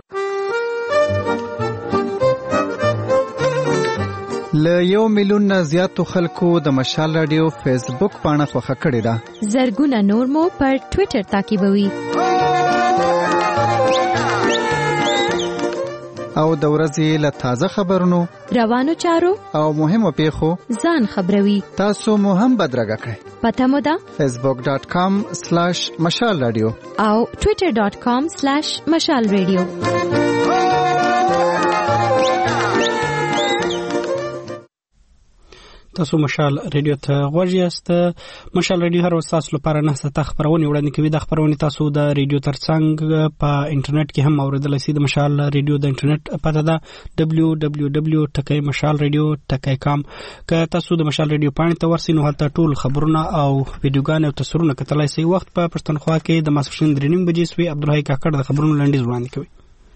ل یو میلیون نه زیاتو خلکو د مشال رادیو فیسبوک پاڼه خوښه کړې ده. زرګونه نور مو پر ټوئیټر تعقیبوي. او د ورځې له تازه خبرونو روانو چارو او مهمو پیښو ځان خبروي. تاسو مو هم بدرګه کړئ. پته مو ده فیسبوک ډاٹ کام سلاش مشال رادیو او ټویټر ډاټ کام سلاش مشال رادیو. تاسو مشال رادیو ته غوږ یاست. مشال رادیو هر ورځ تاسو لپاره نه ست خبرونه وړاندې کوي. د خبرونه تاسو د رادیو ترڅنګ په انټرنیټ کې هم اوریدلای شئ. د مشال رادیو د انټرنیټ پته ده دبلیو دبلیو دبلیو ټکی مشال رادیو ټکی کام. که تاسو د مشال رادیو باندې ته ورسئ نو هلته ټول خبرونه او ویډیوګان او تصویرونه کتلای شئ. وخت په پښتونخوا کې د ماسپښین درې نیمې بجې سوی. عبدالحی کاکړ د خبرونو لنډیز وړاندې کوي.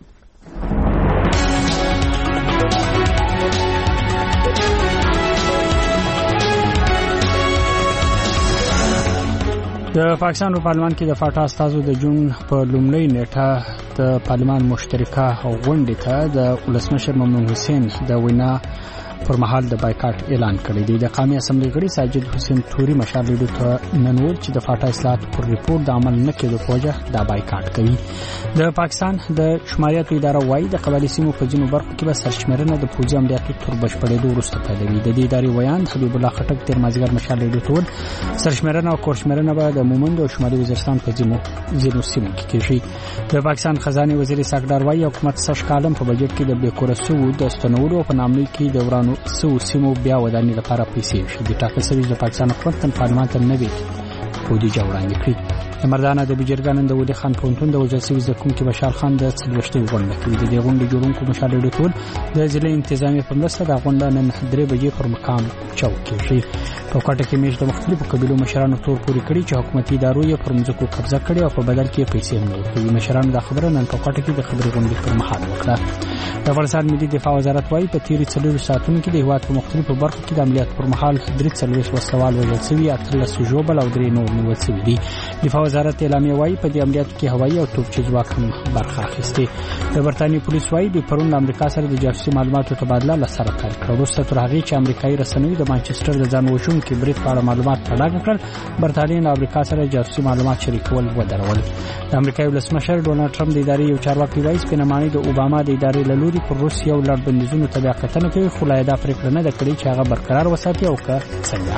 د پاکستان په پارلمان کې د فاټا استازو د جون په لومړۍ نیټه د پارلمان مشترکه غونډې ته د ولسمشر ممنون حسین د وینا پر مهال د بایکاټ اعلان کړی دی. د قومي اسمبلی غړي ساجد حسین توري مشال لیدو ته ننول چې د فاټا اصلاحات پر ریپورت د عمل نه کېدو په وجه د بایکاټ کوي. د پاکستان د شماریاتو اداره وايي د قبایلی سیمو په ځینو برخو کې به سرشمېرنه د پوځي عملیاتو تر بشپړېدو وروسته پیلوي. د دې ادارې ویان حبیب الله خټک تیر مازیګر مشال لیدو ته ول سرشمېرنه او کورشمېرنه به د مومند او شمالي وزیرستان په ځینو ځینو سیمو کې کېږي. د پاکستان خزانه وزیر ساکدار وايي حکومت سږ کالم په بجټ کې د بیکورسو د ستنولو په نامې کې د ورانو سو سیمو بیا ودانۍ لپاره پیسې شي. د ټاکل شوی د پاکستان حکومت پارلمان ته نوي بودیجه وړاندې کړې. د مردانه د بجرګان د ودی خان پونتون د وزیر سوي زکونکي بشار خان د څلوشتي غونډه کې د دې غونډې جوړونکو مشال ډیټول د ضلع انتظامی په مرسته د غونډه نن درې بجې پر مقام چوک کېږي. په کوټه کې میش د مختلفو قبیلو مشرانو تور پوري کړی چې حکومتي ادارو یې پر مځکو قبضه کړې او په بدل کې پیسې هم ورکوي. مشرانو د خبره نن په کوټه کې د خبري غونډې پر مهال وکړه. د افغانستان ملي دفاع وزارت وايي په تیرې څلورو ساعتونو کې د هیواد په مختلفو برخو کې د عملیات پر مهال درې څلوېښت وسوال وژل شوي، اتلس ژوبل او درې نور نیول شوي دي. دفاع وزارت اعلامیه وايي په دې عملیاتو کې هوایي او توپچي ځواک هم برخه اخیستې. د برتانیې پولیس وايي د پرون له امریکا سره د جاسوسي معلوماتو تبادله له سره پیل کړه. وروسته تر هغې چې امریکایي رسنیو د مانچسټر د ځان وژونکي برید په اړه معلومات په ډاګه کړل، برتانیې له امریکا سره جاسوسي معلومات شریکول ودرول. د امریکایي ولسمشر ډونالډ ټرمپ د ادارې یو چارواکي وایي سپینماني د اوباما د ادارې له لوري پر روسیې او لړ بندیزونو ته بیا کتنه کوي، خو لا یې دا پرېکړه نه ده کړې چې هغه برقرار وساتي او که څنګه.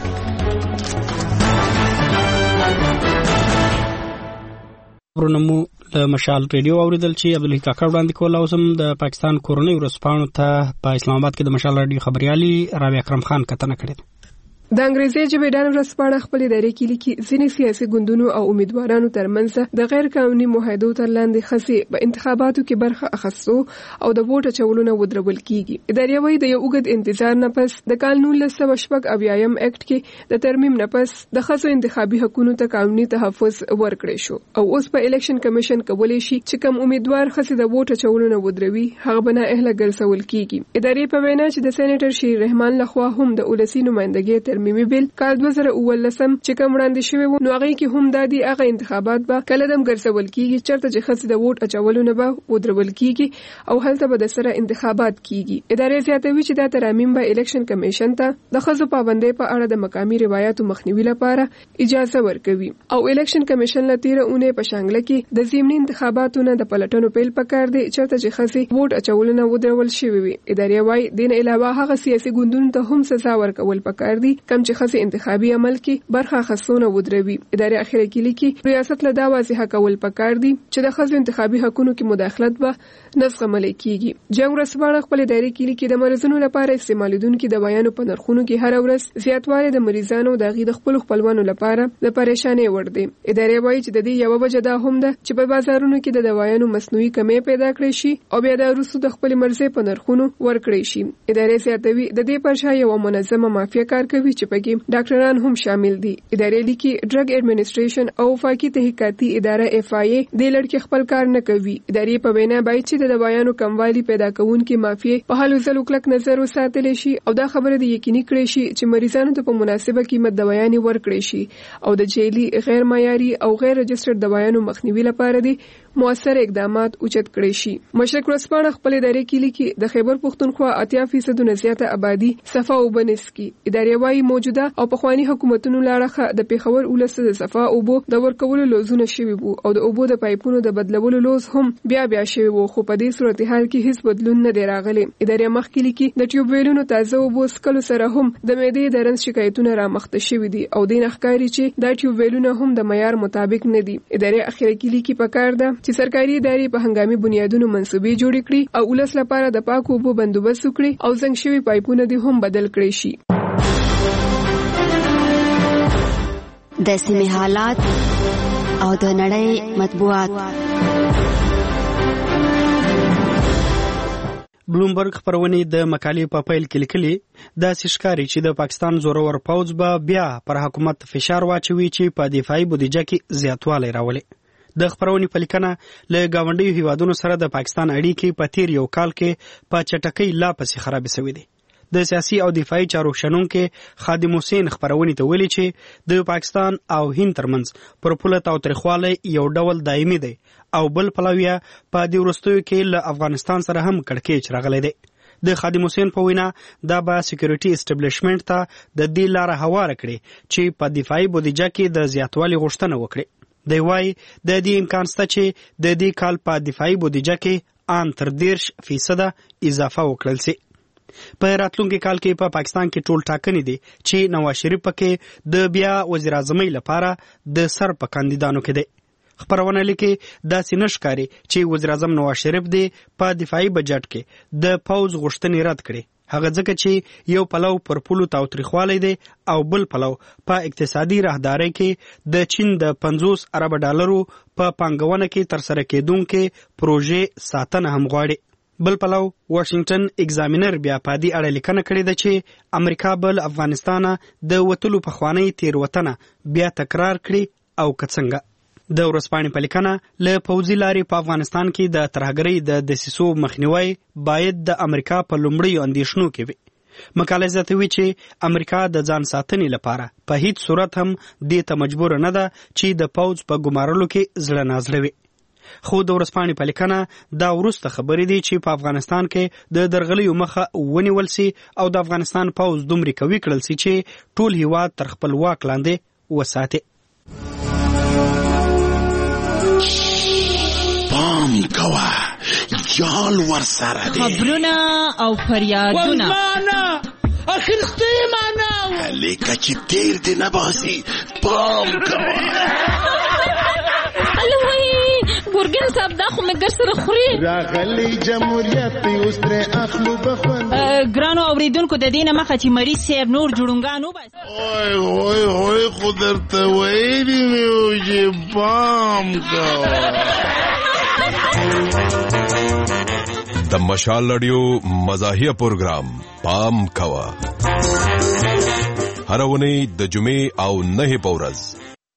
ورنمو له مشال ریډیو اوریدل چې عبدالحی کاکړ وړاندې کول. او سم د پاکستان کورنۍ ورځپاڼو ته په اسلام آباد کې د مشال ریډیو خبريالي رابعه اکرم خان کتنه کړې. د انګریزي ژبې ډان ورځپاڼه خپل ادارې کې لیکي ځینې سیاسي ګوندونو او امیدوارانو ترمنځ د غیر قانوني معاهدو تر لاندې خسي په انتخاباتو کې برخه اخیستو او د ووټ اچولو ودرول کیږي. ادارې وايي د یو اوږد انتظار نه پس د کال نولس سوه شپږ اویایم اکټ کې د ترمیم نه پس د خصو انتخابي حقوقو ته قانوني تحفظ ورکړی شو او اوس په الیکشن کمیشن کولای شي چې کوم امیدوار خسي د ووټ اچولو ودروي هغه بنا اهله ګرځول کیږي. ادارې په وینا چې د سېنیټر شیر رحمان لخوا هم د ولسی نمائندګۍ ترمیمي بیل کال دوه زره اوولسم چې کوم وړاندې شوی و نو هغه کې هم د دې هغه انتخابات به کله دم ګرځول کیږي چرته چې خصي د ووټ اچولو نه به ودرول کیږي او هلته به د سره انتخابات کیږي. ادارې زیاتوي چې دا ترامیم به الیکشن کمیشن ته د خصو پابندۍ په اړه د مقامي روایتو مخنیوي لپاره اجازه ورکوي او الیکشن کمیشن له تیر اونۍ په شانګله کې د ضمني انتخاباتو نه د پلټنو پیل پکار دی چرته چې خصي ووټ اچولو نه ودرول شوی وي. ادارې وايي دین علاوه هغه سیاسي ګوندونو ته هم سزا ورکول پکار دی کم چې خاص انتخابي عمل کې برخه اخیستونه ودروي. ادارې اخیره کې لیکي ریاست له دا واضحه کول پکار دي چې د خځو انتخابي حقوقو کې مداخلت به نه زغمل کیږي. جنگ ورسپاړه خپل ادارې کې لیکي د مریضانو لپاره استعمالیدونکو دوايانو په نرخونو کې هر ورځ زیاتوالی د مریضانو د غي د خپل خپلوانو لپاره د پریشانی وړ دی. ادارې وايي چې د دې یو وجه دا هم ده چې په بازارونو کې د دوايانو مصنوعي کمی پیدا کړی شي او بیا د روسو د خپل مرزي په نرخونو ورکړی شي. ادارې زیاتوي د دې پر شا یو منظمه مافیا کار کوي چې پکې ډاکټران هم شامل دي. ادارې لیکي ډرګ ایڈمنسټریشن او وفاقي تحقیقاتي اداره اف آی ای د لړ کې خپل کار نه کوي. ادارې په وینا باید چې د دوايانو کموالی پیدا کوونکې مافیا په حل وزلو کلک نظر وساتل شي او دا خبره د یقیني کړی شي چې مریضانو ته په مناسبه قیمت دوايانې ورکړي شي او د جیلی غیر معیاري او غیر رجسټرډ دوايانو مخنیوي لپاره دي موثر اقدامات اوچت کړي شي. مشرق ورځپاڼه خپل ادارې کې لیکي د خیبر پختونخوا اتیا فیصد نه زیاته آبادی صفا اوبنس کی. ادارې وايي موجوده او پخوانی حکومتونو لاړه د پیښور ولسته د صفا اوبو د ورکولو لوزونه شوي وو او د اوبو د پایپونو د بدلولو لوز هم بیا بیا شوي وو، خو په دې صورتحال کې هیڅ بدلون نه دی راغلی. ادارې مخکې لیکي د ټیوب ویلونو تازه اوبو څښلو سره هم د معدې د رنځ شکایتونه رامخته شوي دي او دین ښکاري چې دا ټیوب ویلونه هم د معیار مطابق نه دي. ادارې اخیره کې لیکي پکار ده چې سرکاري ادارې په هنګامي بنیادونو منصوبې جوړې کړي او ولس لپاره د پاکو اوبو بندوبست وکړي او زنګ شوي پایپونه دې هم بدل کړي شي. د سیمې حالات او د نړۍ مطبوعات. بلومبرګ خبرونه د مقالې په پیل کې لیکلي دا ښکاري چې د پاکستان زورور پوځ به بیا پر حکومت فشار واچوي چې په دفاعي بودیجه کې زیاتوالی راولي. د خبرونې په لیکنه له گاونډیو هیوادونو سره د پاکستان اړیکې په تیر یو کال کې په چټکۍ لا پسې خراب شوې دي. د سیاسي او دفاعي چارو شنونکو خادم حسین خبرونې ته ویلي چې د پاکستان او هند ترمنځ پر پوله تاوتریخوالی یو ډول دایمي دی او بل پلویه په دې وروستیو کې له افغانستان سره هم کړکېچ راغلی دی. د خادم حسین په وینا دا به سکیورټي اسټابلیشمنت ته د دې لاره هواره کړي چې په دفاعي بودیجه کې د زیاتوالي غوښتنه وکړي. دی وايي د دې امکان شته چې د دې کال په دفاعي بودیجه کې ان تر دیرش فیصده اضافه وکړل شي. په راتلونکي کال کې په پا پاکستان کې ټول ټاکنې دي چې نواز شریف پکې د بیا وزیر اعظمۍ لپاره د سر په کاندیدانو کې دی. خبرونه لیکي داسې نه ښکاري چې وزیر اعظم نواز شریف دی په دفاعي بجټ کې د پوځ غوښتنې رد کړي، هغه ځکه چې یو پلو پر پولو تاوتریخوالی دی او بل پلو په اقتصادي راهدارۍ کې د چین د پنځوس ارب ډالرو په پانګونه کې ترسره کېدونکې پروژې ساتنه هم غواړي. بل پلو واشنگټن ایگزامینر بیا په دې اړه لیکنه کړې ده چې امریکا بل افغانستان د وتلو په خوانی تیروتنه بیا تکرار کړي او کڅنګه. د ورځپاڼې په لیکنه له پوځي لارې په افغانستان کې د ترهګرۍ د دسیسو مخنیوي باید د امریکا په لومړیو اندیشنو کې وي. مقاله زیاتوي چې امریکا د ځان ساتنې لپاره په هیڅ صورت هم دې ته مجبور نه ده چې د پوځ په ګمارلو کې زړه نازړه وي. خو د ورځپاڼې په لیکنه دا وروسته خبرې دي چې په افغانستان کې د درغلیو مخه ونیول سي او د افغانستان پوځ دومره قوي کړل سي چې ټول هیواد تر خپل واک لاندې وساتي. پام کوه جال ورسره دي خبرونه او فریادونه والله اخرسته معنا لیکه چې تیر دی نه باسي. پام کوه ګورګین صاحب دا خو مې ګر سره خوري راغلی جمهوریت اوس ترې اخلو بخوند. ګرانو اوریدونکو د دې نه مخه چې مریض صاحب نور جوړونګان وباسي. اوی اوی اوی خو درته ویلي مې وو چې پام کوه. د مشال رادیو مزاحیه پروګرام پام کوه هر ونې د جمعې او نه په ورځ.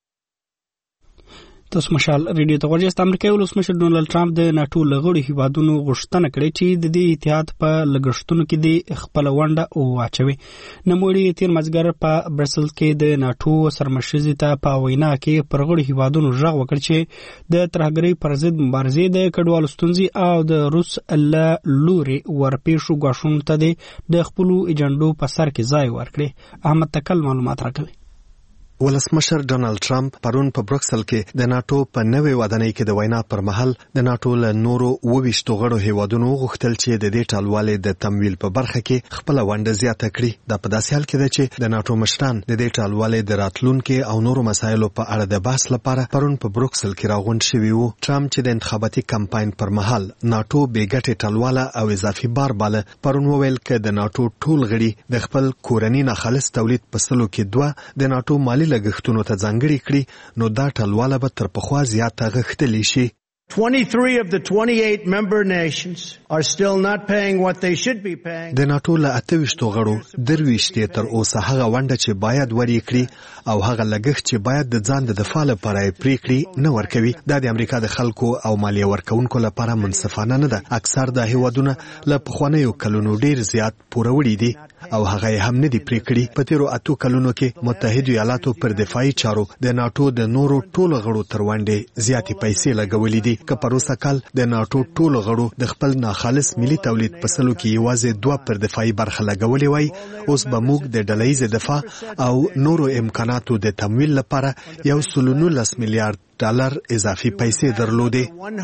تاسو مشال ریډیو ته ورجست. امریکایي ولسمشر ډونالد ټرمپ د ناتو لغړي هیوادونو غوښتنه کړې چې د دې اتحاد په لګښتونو کې د خپل ونډه واچوي. نوموړي تیر مازیګر په برسلز کې د ناتو سرمشرزي ته په وینا کې پر غړي هیوادونو ژغ وکړ چې د ترهګرۍ پر ضد مبارزې د کډوالو ستونزې او د روس له لوري ورپېښو غواړونکو ته د خپل ایجنډو په سر کې ځای ورکړي. احمد تکل معلومات راکوي. ولسمشر ډونالد ټرمپ پرون په بروکسل کې د ناتو په نوې ودانۍ کې د وینا پر مهال د ناتو له نورو اوويشتو غړو هیوادونو غوښتل چې د دې ټالوالې د تمویل په برخه کې خپل ونډه زیاته کړي. دا په داسې حال کې ده چې د ناتو مشران د دې ټالوالې د راتلونکو او نورو مسایلو په اړه د بحث لپاره پرون په بروکسل کې راغونډ شوي وو. ټرمپ چې د انتخاباتي کمپاین پر مهال ناتو بیګټه ټالواله او اضافي بار باله پرون وویل چې د ناتو ټول غړي د خپل کورنی ناخالص تولید په سلو کې دوه د ناتو مالی لګښتونو ته ځانګړي کړي نو دا ټالواله به تر پخوا زیاته غښتلی شي. twenty-three of the twenty-eight member nations are still not paying what they should be paying. د ناتو له اتهویشتو غړو درویشتې تر اوسه هغه ونډه چې باید ورکړي او هغه لګښت چې باید د ځان د دفاع لپاره پریکړي نه ورکوي. دا د امریکا د خلکو او مالیه ورکونکو لپاره منصفانه نه ده. اکثر د هیوادونو له پخوانیو کلونو ډیر زیات پوروړي دي او هغه هم نه دی پریکړي. په تیرو اتو کلونو کې متحده ایالاتو پر دفاعي چارو د ناتو د نورو ټولو غړو تر ونډې زیاتې پیسې لګولې دي. چې پروسه کال د ناتو ټولو غړو د خپل ناخالص ملي تولید په سلو کې یوازې دوه پر دفاعي برخه لګولې وای، اوس به موږ د ډلهییز دفاع او نورو امکاناتو د تمویل لپاره یو سل و نولس میلیارډ ډالر اضافي پیسې درلودې.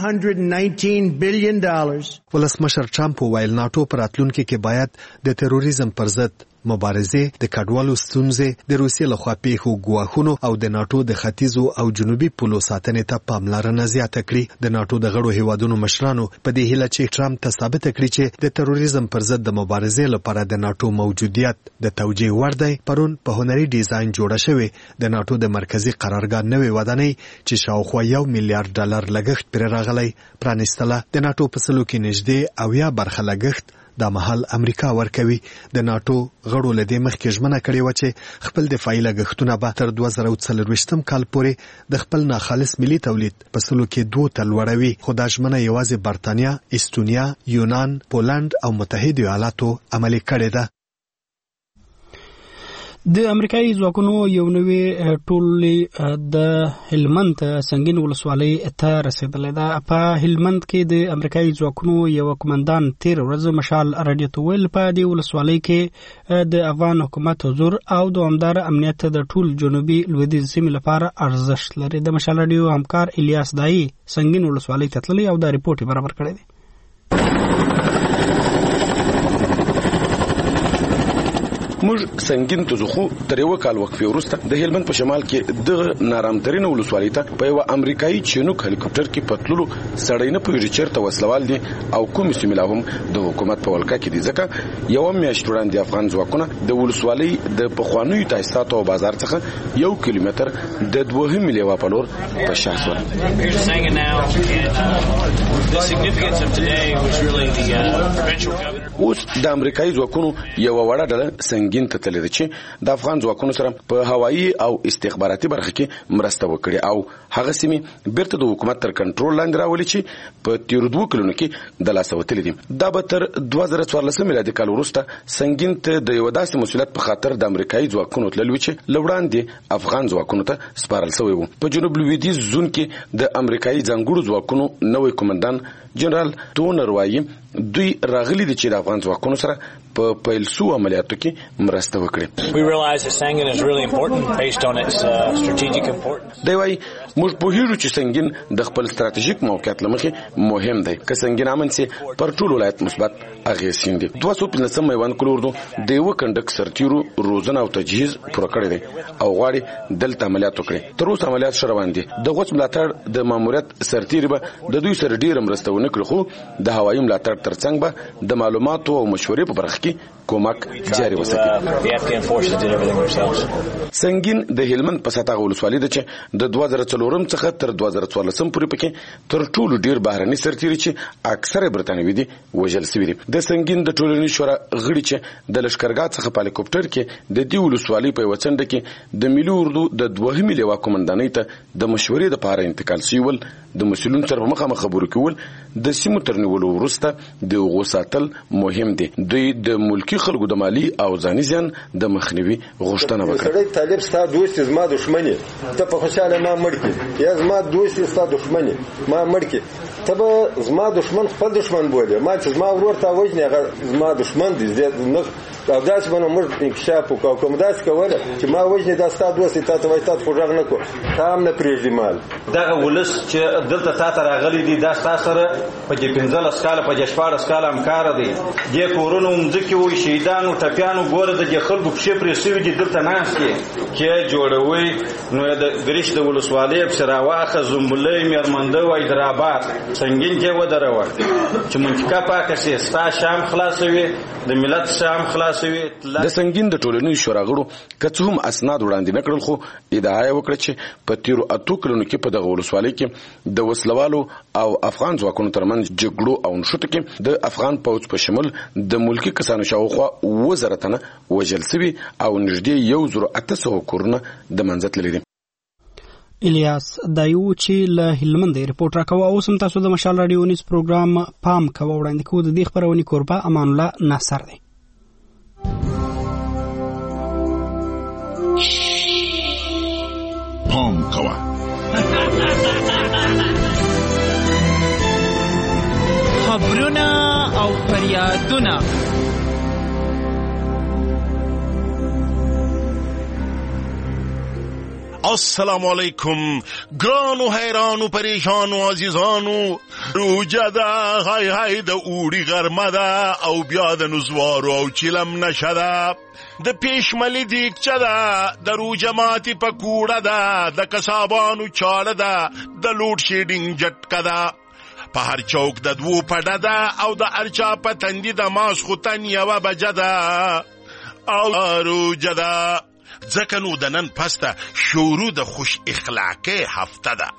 ولسمشر ټرمپ وویل ناتو په راتلونکي کې باید د تروریزم پر ضد مبارزه، د کډوالو ستونزې، د روسیې لخوا پیښو ګواښونو او د ناتو د ختیځو او جنوبي پولو ساتنې ته پاملرنه زیاته کړي. د ناتو د غړو هیوادونو مشرانو په دې هیله چې ټرمپ ته ثابته کړي چې د تروریزم پر ضد د مبارزې لپاره د ناتو موجودیت د توجیه وړ دی، پرون په هنري ډیزاین جوړه شوې د ناتو د مرکزي قرارګاه نوې ودانۍ چې شاوخوا یو میلیارډ ډالر لګښت پرې راغلی پرانیستله. د ناتو په سلو کې نږدې اویا برخه لګښت دا مهال امریکا ورکوي. د ناتو غړو له دې مخکې ژمنه کړې و چې خپل دفاعي لګښتونه به تر دوه زره څلرویشتم کال پورې د خپل ناخالص ملي تولید په سلو کې دوه ته لوړوي، خو دا ژمنه یوازې برتانیا، استونیا، یونان، پولند او متحده ایالاتو عملي کړې ده. د امریکایي ځواکونو یو نوې ټولې د هلمند سنگین ولسوالۍ ته رسیدلې ده. په هلمند کې د امریکایي ځواکونو یو قومندان تیر ورځ مشال رادیو ته ویل په دې ولسوالۍ کې د افغان حکومت حضور او دوامدار امنیت د ټول جنوبي لویدیځ سیمې لپاره ارزښت لري. د مشال رادیو همکار الیاس دایی سنگین ولسوالۍ ته تللی او دا ریپورت برابر کړی دی. موږ سنگین ته ځو، خو تر یو کال وقفې وروسته د هلمند په شمال کې دغه نارامترینه ولسوالۍ ته په یو امریکایي چینوک هلیکاپټر کې پتللو سړی نه پوهېږي چېرته وسلوال دي او کومې سیمې لا هم د حکومت په ولکه کې دي، ځکه یوه میاشت وړاندې افغان ځواکونه د ولسوالۍ د پخوانیو تاسیساتو او بازار څخه یو کیلومتر د دوهمې لیوا په لور په شا شول. اوس د امریکایي ځواکونو یوه وړه ډله سنگین ته تللی ده چې د افغان ځواکونو سره په هوایي او استخباراتي برخه کې مرسته وکړي او هغه سیمې بیرته د حکومت تر کنټرول لاندې راولي چې په تیرو دوه کلونو کې د لاسه وتلي دي. دا به تر دوه زره څوارلسم میلادي کال وروسته سنگین ته د یو داسې مسؤلیت په خاطر د امریکایي ځواکونو تللی چې له وړاندې افغان ځواکونو ته سپارل شوی و. په جنوب لویدیځ زون کې د امریکایي ځانګړو ځواکونو نوی قومندان جنرال ټونر وایي دوی راغلي دي چې د افغان ځواکونو سره په پیل سو عملیاتو کې مرسته وکړي. دی وایي موږ پوهیږو چې سنگین د خپل ستراتیژیک موقعیت له مخې مهم دی. که سنگین امن سي پر ټول ولایت مثبت اغېز شیندي. دوه سوه پنځلسم میوند کلو اردو د یوه کنډک سرتیرو روزنه او تجهیز پوره کړی دی او غواړي دلته عملیات وکړي. تر اوسه عملیات ښه روان دي. د غوڅ ملاتړ د ماموریت سرتیري به د دوی سره ډېره مرسته ونه کړي، خو د هوایي ملاتړ ترڅنګ به د معلوماتو او مشورې په برخه کې کومک جاري وساتي. سنگین د هلمند په سطح ولسوالۍ ده چې د دوه زره څلورم څخه تر دوه زره څوارلسم پورې پکې تر ټولو ډیر بهرني سرتیري چې اکثره برتانوي دي وژل شوي دي. د سنگین د ټولنیز شورا غړي چې د لشکرګاه څخه په هلیکوپټر کې د دې ولسوالۍ په یوه څنډه کې د ملي اردو د دوهمې لیوا قومندانۍ ته د مشورې دپاره انتقال شوي ول، د مسؤلینو سره په مخامخ خبرو کول د سیمو تر نیولو وروسته د هغو ساتل مهم دي. دوی د ملکي خلکو د مالی او ځاني زیان د مخنیوي غوښتنه وکړه. سړی طالب ستا دوست زما دښمني، ته په خوشاله ما مړ کې، یا زما دوست ستا دښمني ما مړ کې، ته به زما دښمن خپل دښمن بولې، ما چې زما ورور ته وژنې هغه زما دښمن دی. نه او داسې به نو موږ انکشاف وکړو، کوم داسې کوله چې ما وژنې دا ستا دوست تا ته وایي تا ته خو غږ نه کړو، تا هم نه پرېږدي مال. دغه ولس چې دلته تا ته راغلی دي دا ستا سره په دې پنځلس کاله په دې شپاړس کاله همکاره دی. دې کورونو مځکې وایي شهیدانو ټپیانو ګوره د دې خلکو پښې پرې سوي دي دلته ناست یې کې جوړوئ نو د ګریش د ولسوالۍ پسې راواخه زنبلۍ میرمنده حیدرآباد سنګین کې ودروه چې منطقه پاکه شي، ستا شام خلاصوي د ملت شام خلاصوي. د سنگین د ټولنیز شورا غړو که څه هم اسناد وړاندې نه کړل، خو ادعا یې وکړه چې په تیرو اتو کلونو کې په دغه ولسوالۍ کې د وسلوالو او افغان ځواکونو ترمنځ جګړو او نښتو کې د افغان پوځ په شمول د ملکي کسانو شاوخوا اووه زره تنه وژل سوي او نږدې یو زرو اته سوه کورونه د منځه تللي دي. الیاس دایو چې له هلمند ریپورت راکوه. اوس هم تاسو د مشال راډیو نیوز پروګرام پام کوه وړاندې کوو. د دې خپرونې کوربه امان الله ناصر دی. پام کوه خبرونه او فریادونه. السلام علیکم ګرانو حیرانو پریشانو عزیزانو، روجه ده های های د اوړي غرمه ده او بیا د نزوارو او چیلم نشه ده، د پیشملي دیګچه ده، د روجه ماتې پکوړه ده، د کسابانو چاړه ده، د لوډ شیډینګ جټکه ده، په هر چوک د دوو پډه ده او د هر چا په تندي د ماسخوتن یوه بجه ده او روجه ده. ځکه نو د نن پسته شروع د خوش اخلاقۍ هفته ده.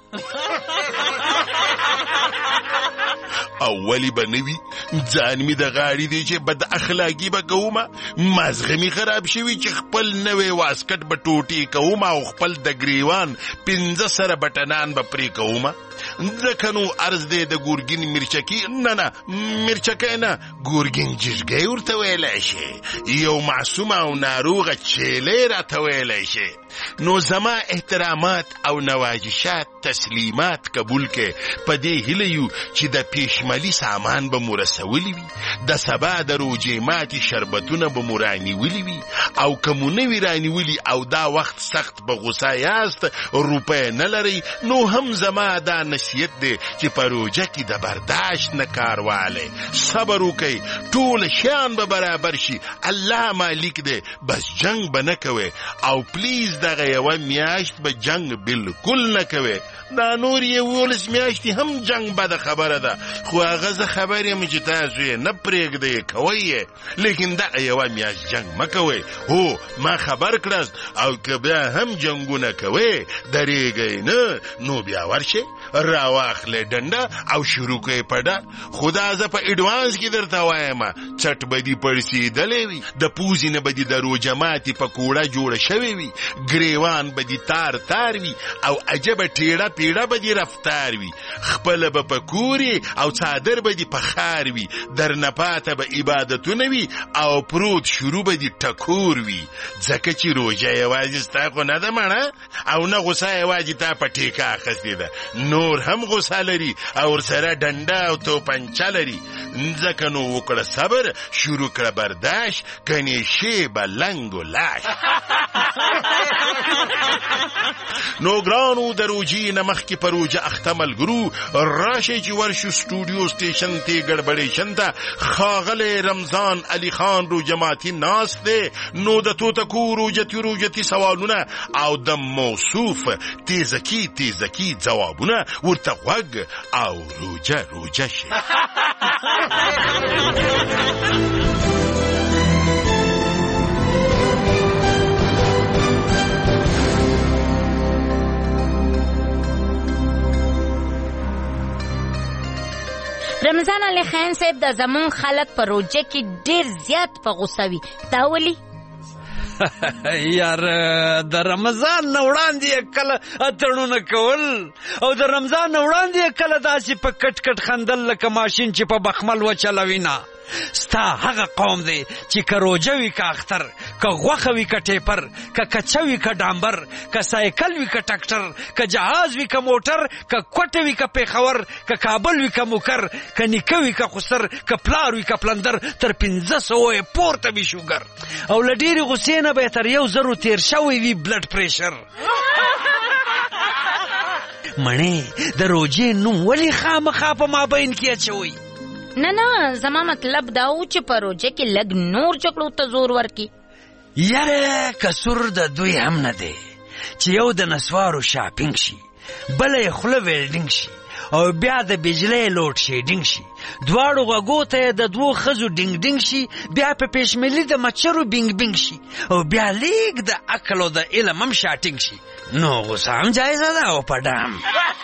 اولی به نوی ځان می د غاړې دی چې بد اخلاقی به کومه، مازغه می خراب شوي چې خپل نوی واسکټ به ټوټې کومه او خپل د ګریوان پنځه سره بټنان به پرې کومه. ځکه نو عرض دی د ګورګین مرچکي، نه نه مرچکی نه، ګورګین جشګی ورته ویلی شي، یو معصومه او ناروغه چیلی راته ویلی شي. نو زما احترامات او نواجشات تسلیمات قبول کې، په دې هیله یو چې د پیشملي سامان به مو رسولی وي، د سبا د روجې ماتې شربتونه به مو رانیولي وي، او که مو نه وي رانیولي او دا وخت سخت به غوسه یاست، روپۍ نه لرئ، نو هم زما دا نصیحت دی چې په روجه کې د برداشت نه کار والی، صبر وکئ، ټول شیان به برابر شي، الله مالک دی، بس جنگ به نه کوئ، او پلیز دغه یوه میاشت به جنگ بالکل نه کوئ. دا نور یولس میاشتې هم جنگ بده خبره ده، خو هغه زه خبر یم چې تاسو یې نه پرېږدئ، کوئ یې، لیکن دغه یوه میاشت جنگ مه کوئ. هو ما خبر کړاست، او که بیا هم جنګونه کوئ درېږئ نه، نو بیا ورشئ راواخلئ ډنډه او شروع کړئ پډه. خو دا زه په اډوانس کې درته وایم، چټ به دې پړسېدلی وي، د پوزې نه به دې د روجه ماتې پکوړه جوړه شوې وي، ګریوان به دې تار تار وي، او عجبه ټیړه پیړه به دې رفتار وي، خپله به په کورې او څادر به دې په خار وي، درنه پاته به عبادتونه وي، او پروت شروع به دې ټکور وي. ځکه چې روژه یوازې ستا خو نه ده مړه، او نه غوسه یوازې تا په ټیکه اخیستې ده، نور هم غوسه لري او ورسره ډنډه او توپنچه لري. ځکه نو وکړه صبر، شروع کړه برداشت، کنې شی به لنګ و لاش. نو ګرانو د روجې نه مخکې په روجه اخته ملګرو، راشئ چې ورشو سټوډیو سټیشن ته ګډبډېشن ته. ښاغلی رمضان علي خان روجه ماتي ناست دی، نو د توتکو روجتي روجتي سوالونه او د موصوف تیزکی تیزکی ځوابونه ورته غوږ او روجه روجه شي. رمضان علي خان صاحب د زمون خلک په روجه کې ډیر زیات په غوسه وي، دا ولې؟ یار د رمضان نه وړاندې کله اتړونه کول او د رمضان نه وړاندې کله داسې په کټ کټ خندل لکه ماشین چې په بخمل وچلوي نه. ستا هغه قوم دی چې که روجه وي که اختر، که غوښه وي که ټیپر، که کچه وي که ډامبر، که سایکل وي که ټکټر، که جهاز وي که موټر، که کوټه وي که پیښور، که کابل وي که موکر، که نیکه وي که خسر، که پلار وي که پلندر، تر پنځه سوه یې پورته وي شوګر، او له ډېرې غوسې نه به یې تر یو زرو تېر شوی وي بلډ پریشر. مڼې د روجې نوم ولې خامخا په مابین کې اچوئ؟ نه نه، زما مطلب دا و چې په روجه کې لږ نور جګړو ته زور ورکي. یاره کسور د دوی هم نه دی چې یو د نسوارو شاپینګ شي، بله یې خوله ویلډینګ شي، او بیا د بجلی لوډ شیډینګ شي، دواړو غوږو ته د دوو ښځو ډینګ ډینګ شي، بیا په پیشملي د مچرو بینګ بینګ شي، او بیا لیک د عقل او د علم هم شاټینګ شي. نو غوسه هم جایزه ده او پډه هم.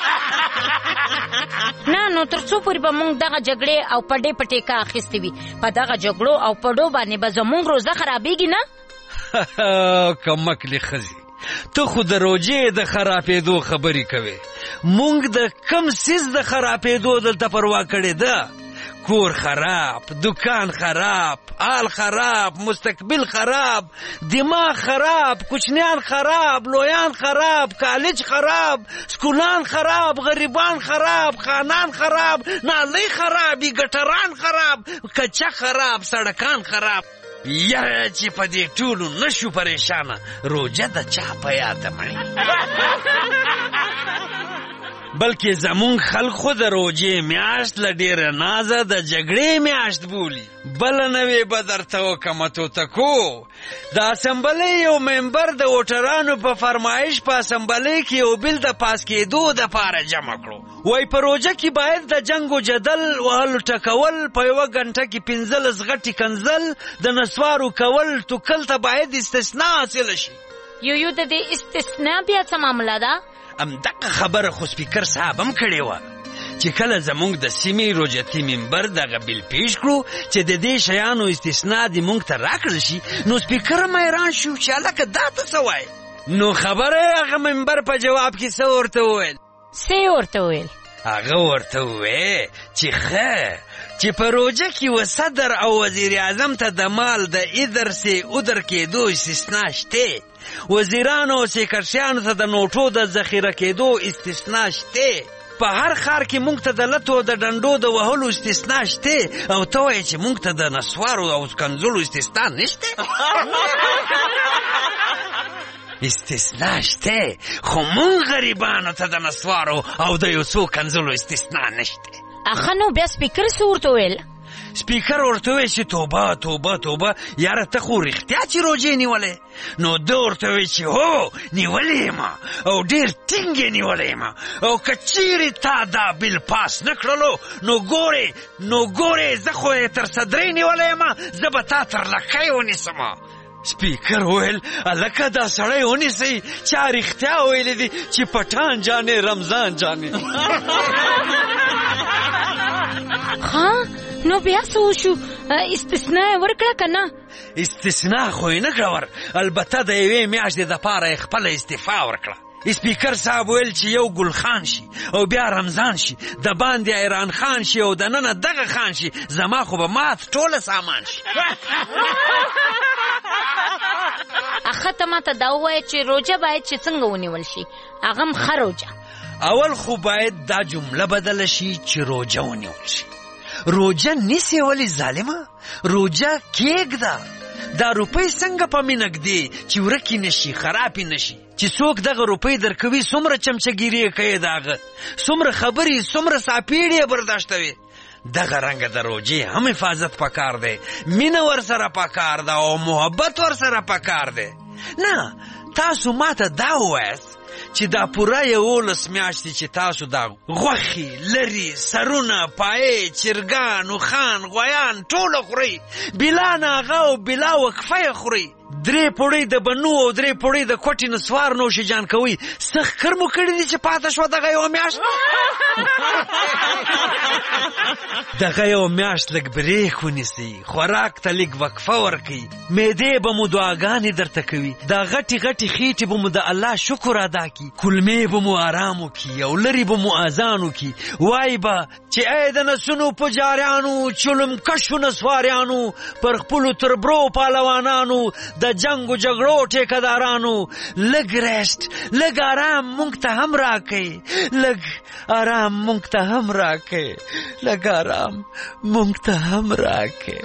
نه نو تر څو پورې به موږ دغه جګړې او پډې په ټیکه اخیستې وي، په دغه جګړو او پډو باندې به زموږ روزه خرابېږي نه؟ کمکلې ښځې، ته خو د روجې د خرابېدو خبرې کوې، موږ د کم سیز د خرابېدو دلته پروا کړې ده. کور خراب، دکان خراب، آل خراب، مستقبل خراب، دماغ خراب، کوچنیان خراب، لویان خراب، کالج خراب، سکولان خراب، غریبان خراب، خانان خراب، نالی خرابی، گټران خراب، کچا خراب، سړکان خراب. یاره چې په دې ټولو نشو پریشانه، روجه د چا په یاده مړي. بلکې زمونږ خلک خو د روجې میاشت له ډېره نازه د جګړې میاشت بولي. بله نوې به درته وکړمه توتکو، د اسمبلۍ یو ممبر د ووټرانو په فرمایش په اسمبلۍ کې یو بل د پاس کېدو دپاره جمع کړو. وایي په روجه کې باید د جنګ و جدل وهلو ټکول، په یوه ګنټه کې پنځلس غټې کنځل، د نسوارو کول ټوکل ته باید استثناء حاصله شي. یو یو د دې استثناء بیا څه معامله ده؟ همدغه خبره خو سپیکر صاحب هم کړې وه چې کله زمونږ د سیمې روجتي ممبر دغه بل پیش کړو چې د دې شیانو استثناء دې مونږ ته راکړل شي، نو سپیکر هم حیران شو چې هلکه دا ته څه وایې. نو خبره هغه ممبر په جواب کې څه ورته وویل؟ څه یې ورته وویل؟ هغه ورته وویل چې ښه چې په روجه کې و صدر او وزیر اعظم ته د مال د ادر سي ادر کېدو استثناء شته، وزیرانو او سیکرټریانو ته د نوټو د ذخیره کېدو استثناء شته، په هر ښار کې مونږ ته د لتو د ډنډو د وهلو استثناء شته، او ته وایې چې مونږ ته د نسوارو او کنځلو استثناء نشته؟ استثناء شته، خو مونږ غریبانو ته د نسوارو او د یو څو کنځلو استثناء نشته. اخه نو بیا سپیکر څه ورته ویل؟ سپیکر ورته ویل چې توبه توبه توبه یاره ته خو رښتیا چې روجې نیولې؟ نو ده ورته ویل چې هو نیولې یم او ډېر ټینګ یې نیولې یم، او که چیرې تا دا بل پاس نه کړلو نو ګورې نو ګورې زه خو یې تر صدرۍ نیولې یم، زه به تا تر لکۍ ونیسم. سپیکر ویل هلکه دا سړی ونیسئ، چا رښتیا ویلې دي چې پټان جانې رمضان جانې. ها نو بیا څه وشو؟ استثناء یې ورکړه که نه؟ استثناء خو یې نه کړه ور، البته د یوې میاشتې دپاره یې خپله استعفا ورکړه. سپیکر صاحب ویل چې یو ګل خان شي او بیا رمضان شي، د باندې ایران خان شي او د ننه دغه خان شي، زما خو به مات ټوله سامان شي. اخه ته ماته دا ووایه چې روجه باید چې څنګه ونیول شي؟ هغه هم ښه روجه. اول خو باید دا جمله بدله شي چې روجه ونیول شي. روجه نیسې ولې ظالمه؟ روجه کېږده. دا روپۍ څنګه په مینه ږدې چې ورکې نشي، خرابې نشي، چې څوک دغه روپۍ درکوي څومره چمچهګیري یې کوي، دغه څومره خبرې څومره ساپېړې یې برداشتوي. دغه رنګه د روجې هم حفاظت پکار دی، مینه ورسره پکار ده او محبت ورسره پکار دی. نه تاسو ماته دا ووایاست چې دا پوره یولس میاشتې چې تاسو دا غوښې، لري، سرونه، پایې، چرګان، اوښان، غویان ټوله خورئ، بلا ناغه او بلا وقفه یې خورئ، درې پوړۍ د بنو او درې پوړۍ د کوټې نسوار نوشیجان کوئ، څه ښکر مو کړي دي چې پاته شوه دغه یوه میاشت؟ دغه یو میاشت لږ بریک ونیسئ، خوراک ته لږ وقفه ورکئ، معدې به مو دعاګانې درته کوي، دا غټې غټې خېټې به مو د الله شکر ادا کړي، کلمې به مو آرام وکړي او لرې به مو اذان وکړي، وایي به چې ای د نسونو پجاریانو، چلم کشو نسواریانو، پر خپلو تربرو پهلوانانو، د جنگ و جګړو ټیکهدارانو، لږ ریسټ، لږ آرام مونږ ته هم راکئ، لږ آرام مونږ ته هم راکئ، لږ آرام مونږ ته هم راکئ.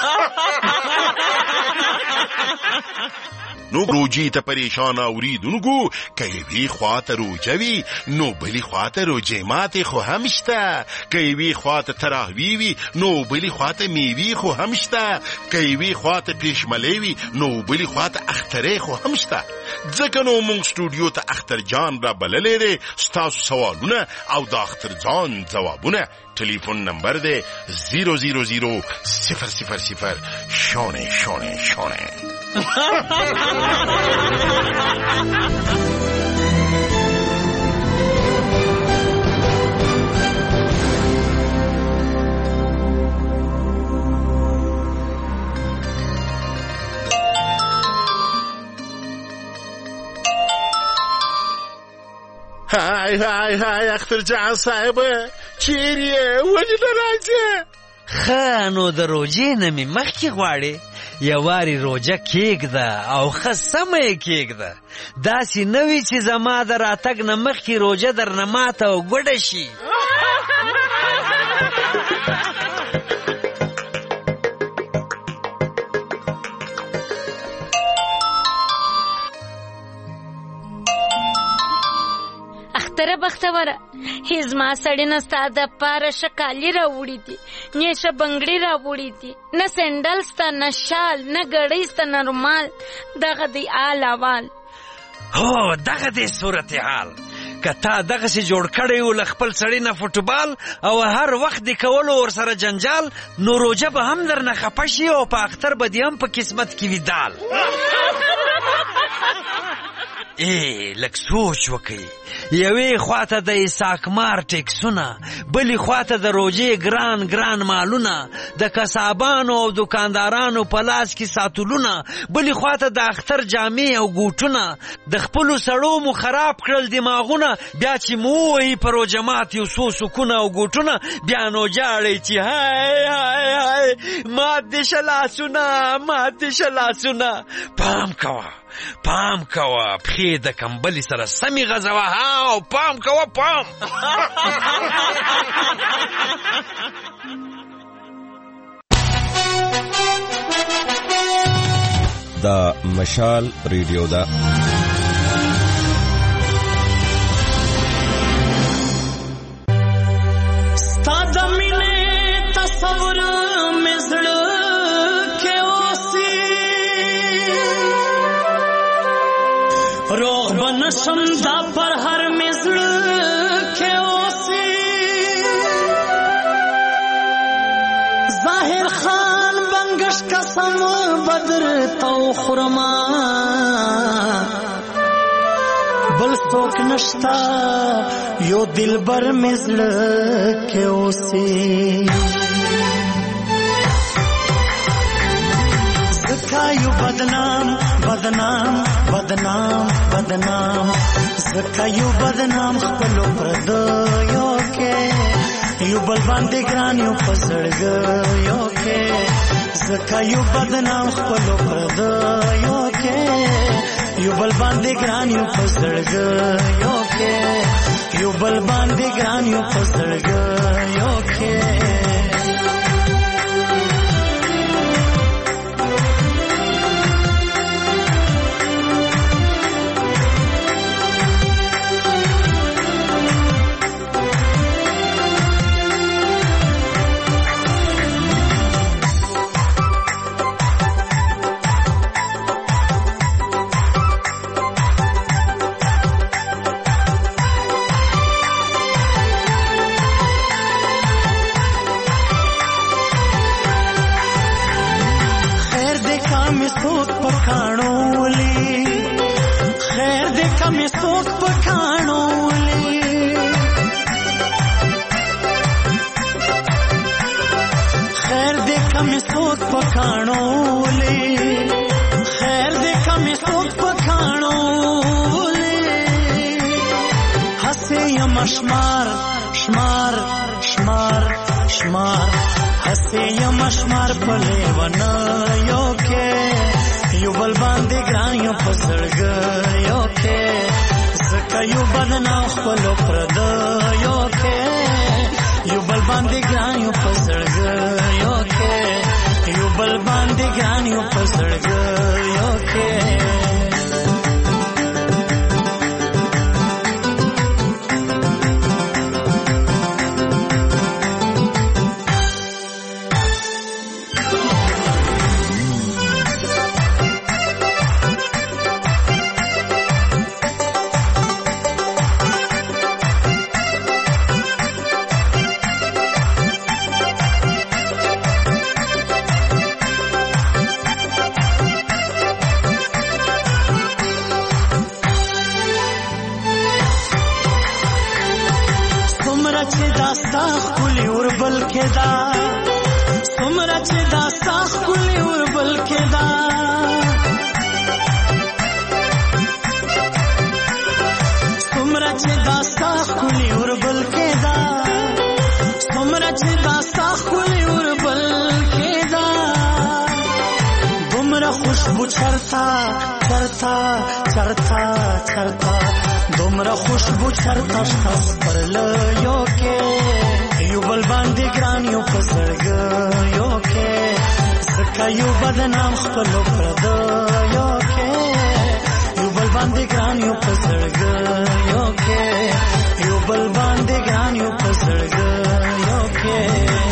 نو روجی ته پریشان اوریدونکو که یوی خواته روجه وی نو بلی خواته روجه ماته خو هم شته، که یوی خواته تراوی وی نو بلی خواته میوی خو هم شته، که یوی خواته پیشملی وی نو بلی خواته اختره خو هم شته. ځکه نو مونږ سټوډیو ته اختر جان را بللی دی ستاسو سوالونه او د اختر جان ځوابونه. ټلیفون نمبر دی زیرو زیرو زیرو صفر صفر صفر شانه شانه شانه. های های های اختر جان صاحب چیریه ولی نراجه ښه نو د روژې نه مې مخکې غواړې یوارې روژه کېږده او ښه سمه یې کېږده داسې نه وي چې زما د راتګ نه مخکې روژه درنه ماته او ګوډه شي اختره بختوره هیز ما سړی نه ستا د پاره ښه کالي راوړي دي نه ښه بنګړي راوړي دي نه سینډل سته نه شال نه ګړۍ سته نه رومال دغه دی آل اوال هو دغه دی صورت حال که تا دغسې جوړ کړی و له خپل سړي نه فوټبال او هر وخت د کولو ورسره جنجال نو روژه به هم درنه خفه شي او په اختر به دې هم په قسمت کې وي دال ای لږ سوچ وکئ یوې خواته د اساکمار ټیکسونه بلې خواته د روژې ګران ګران مالونه د کسابانو او دکاندارانو په لاس کې ساتلونه بلې خواته د اختر جامې او ګوټونه د خپلو سړو مو خراب کړل دماغونه بیا چې مو ووایي په روژه مات یو څو سکونه او ګوټونه بیا نو جاړئ چې هی هی هی مات دې شه لاسونه مات دې شه لاسونه پام کوه پام کوه پښې د کمبلې سره سمې غځوه ها او پام کوه پام دا مشال ریډیو ده ستا د مینې تصور مې زړه کې اوسي روغ بنشم دا پر هر مې زړه کې اوسي ظاهر خان بنگش قسم بدر تو خرما بل څوک نشتا یو دلبر مې زړه کې اوسي زکایو بدنام بدنام بدنام بدنام زکایو بدنام خپلو پردیو کې یو بل باندې ګران یو په زړګیو کې زکایو بدنام خپلو پردیو کې یو بل باندې ګران یو په زړګیو کې یو بل باندې ګران یو په زړګیو کې شمار شمار شمار شمار هسه یم شمار په لیوانه یو کې یو بل باندې ګران یو په زړګ یو کې زکه یو بدنام خپل پرد یو کې یو بل باندې ګران یو په زړګ یو کې یو بل باندې ګران یو په زړګ یو کې خوشبو چرتا چرتا چرتا چرتا دومره خوشبو چرتا شتاس پر لیو کې یو بل باندې ګران یو په زړګیو کې زکه یو بدنام خپلو پردیو کې یو بل باندې ګران یو په زړګیو کې یو بل باندې ګران یو په زړګیو کې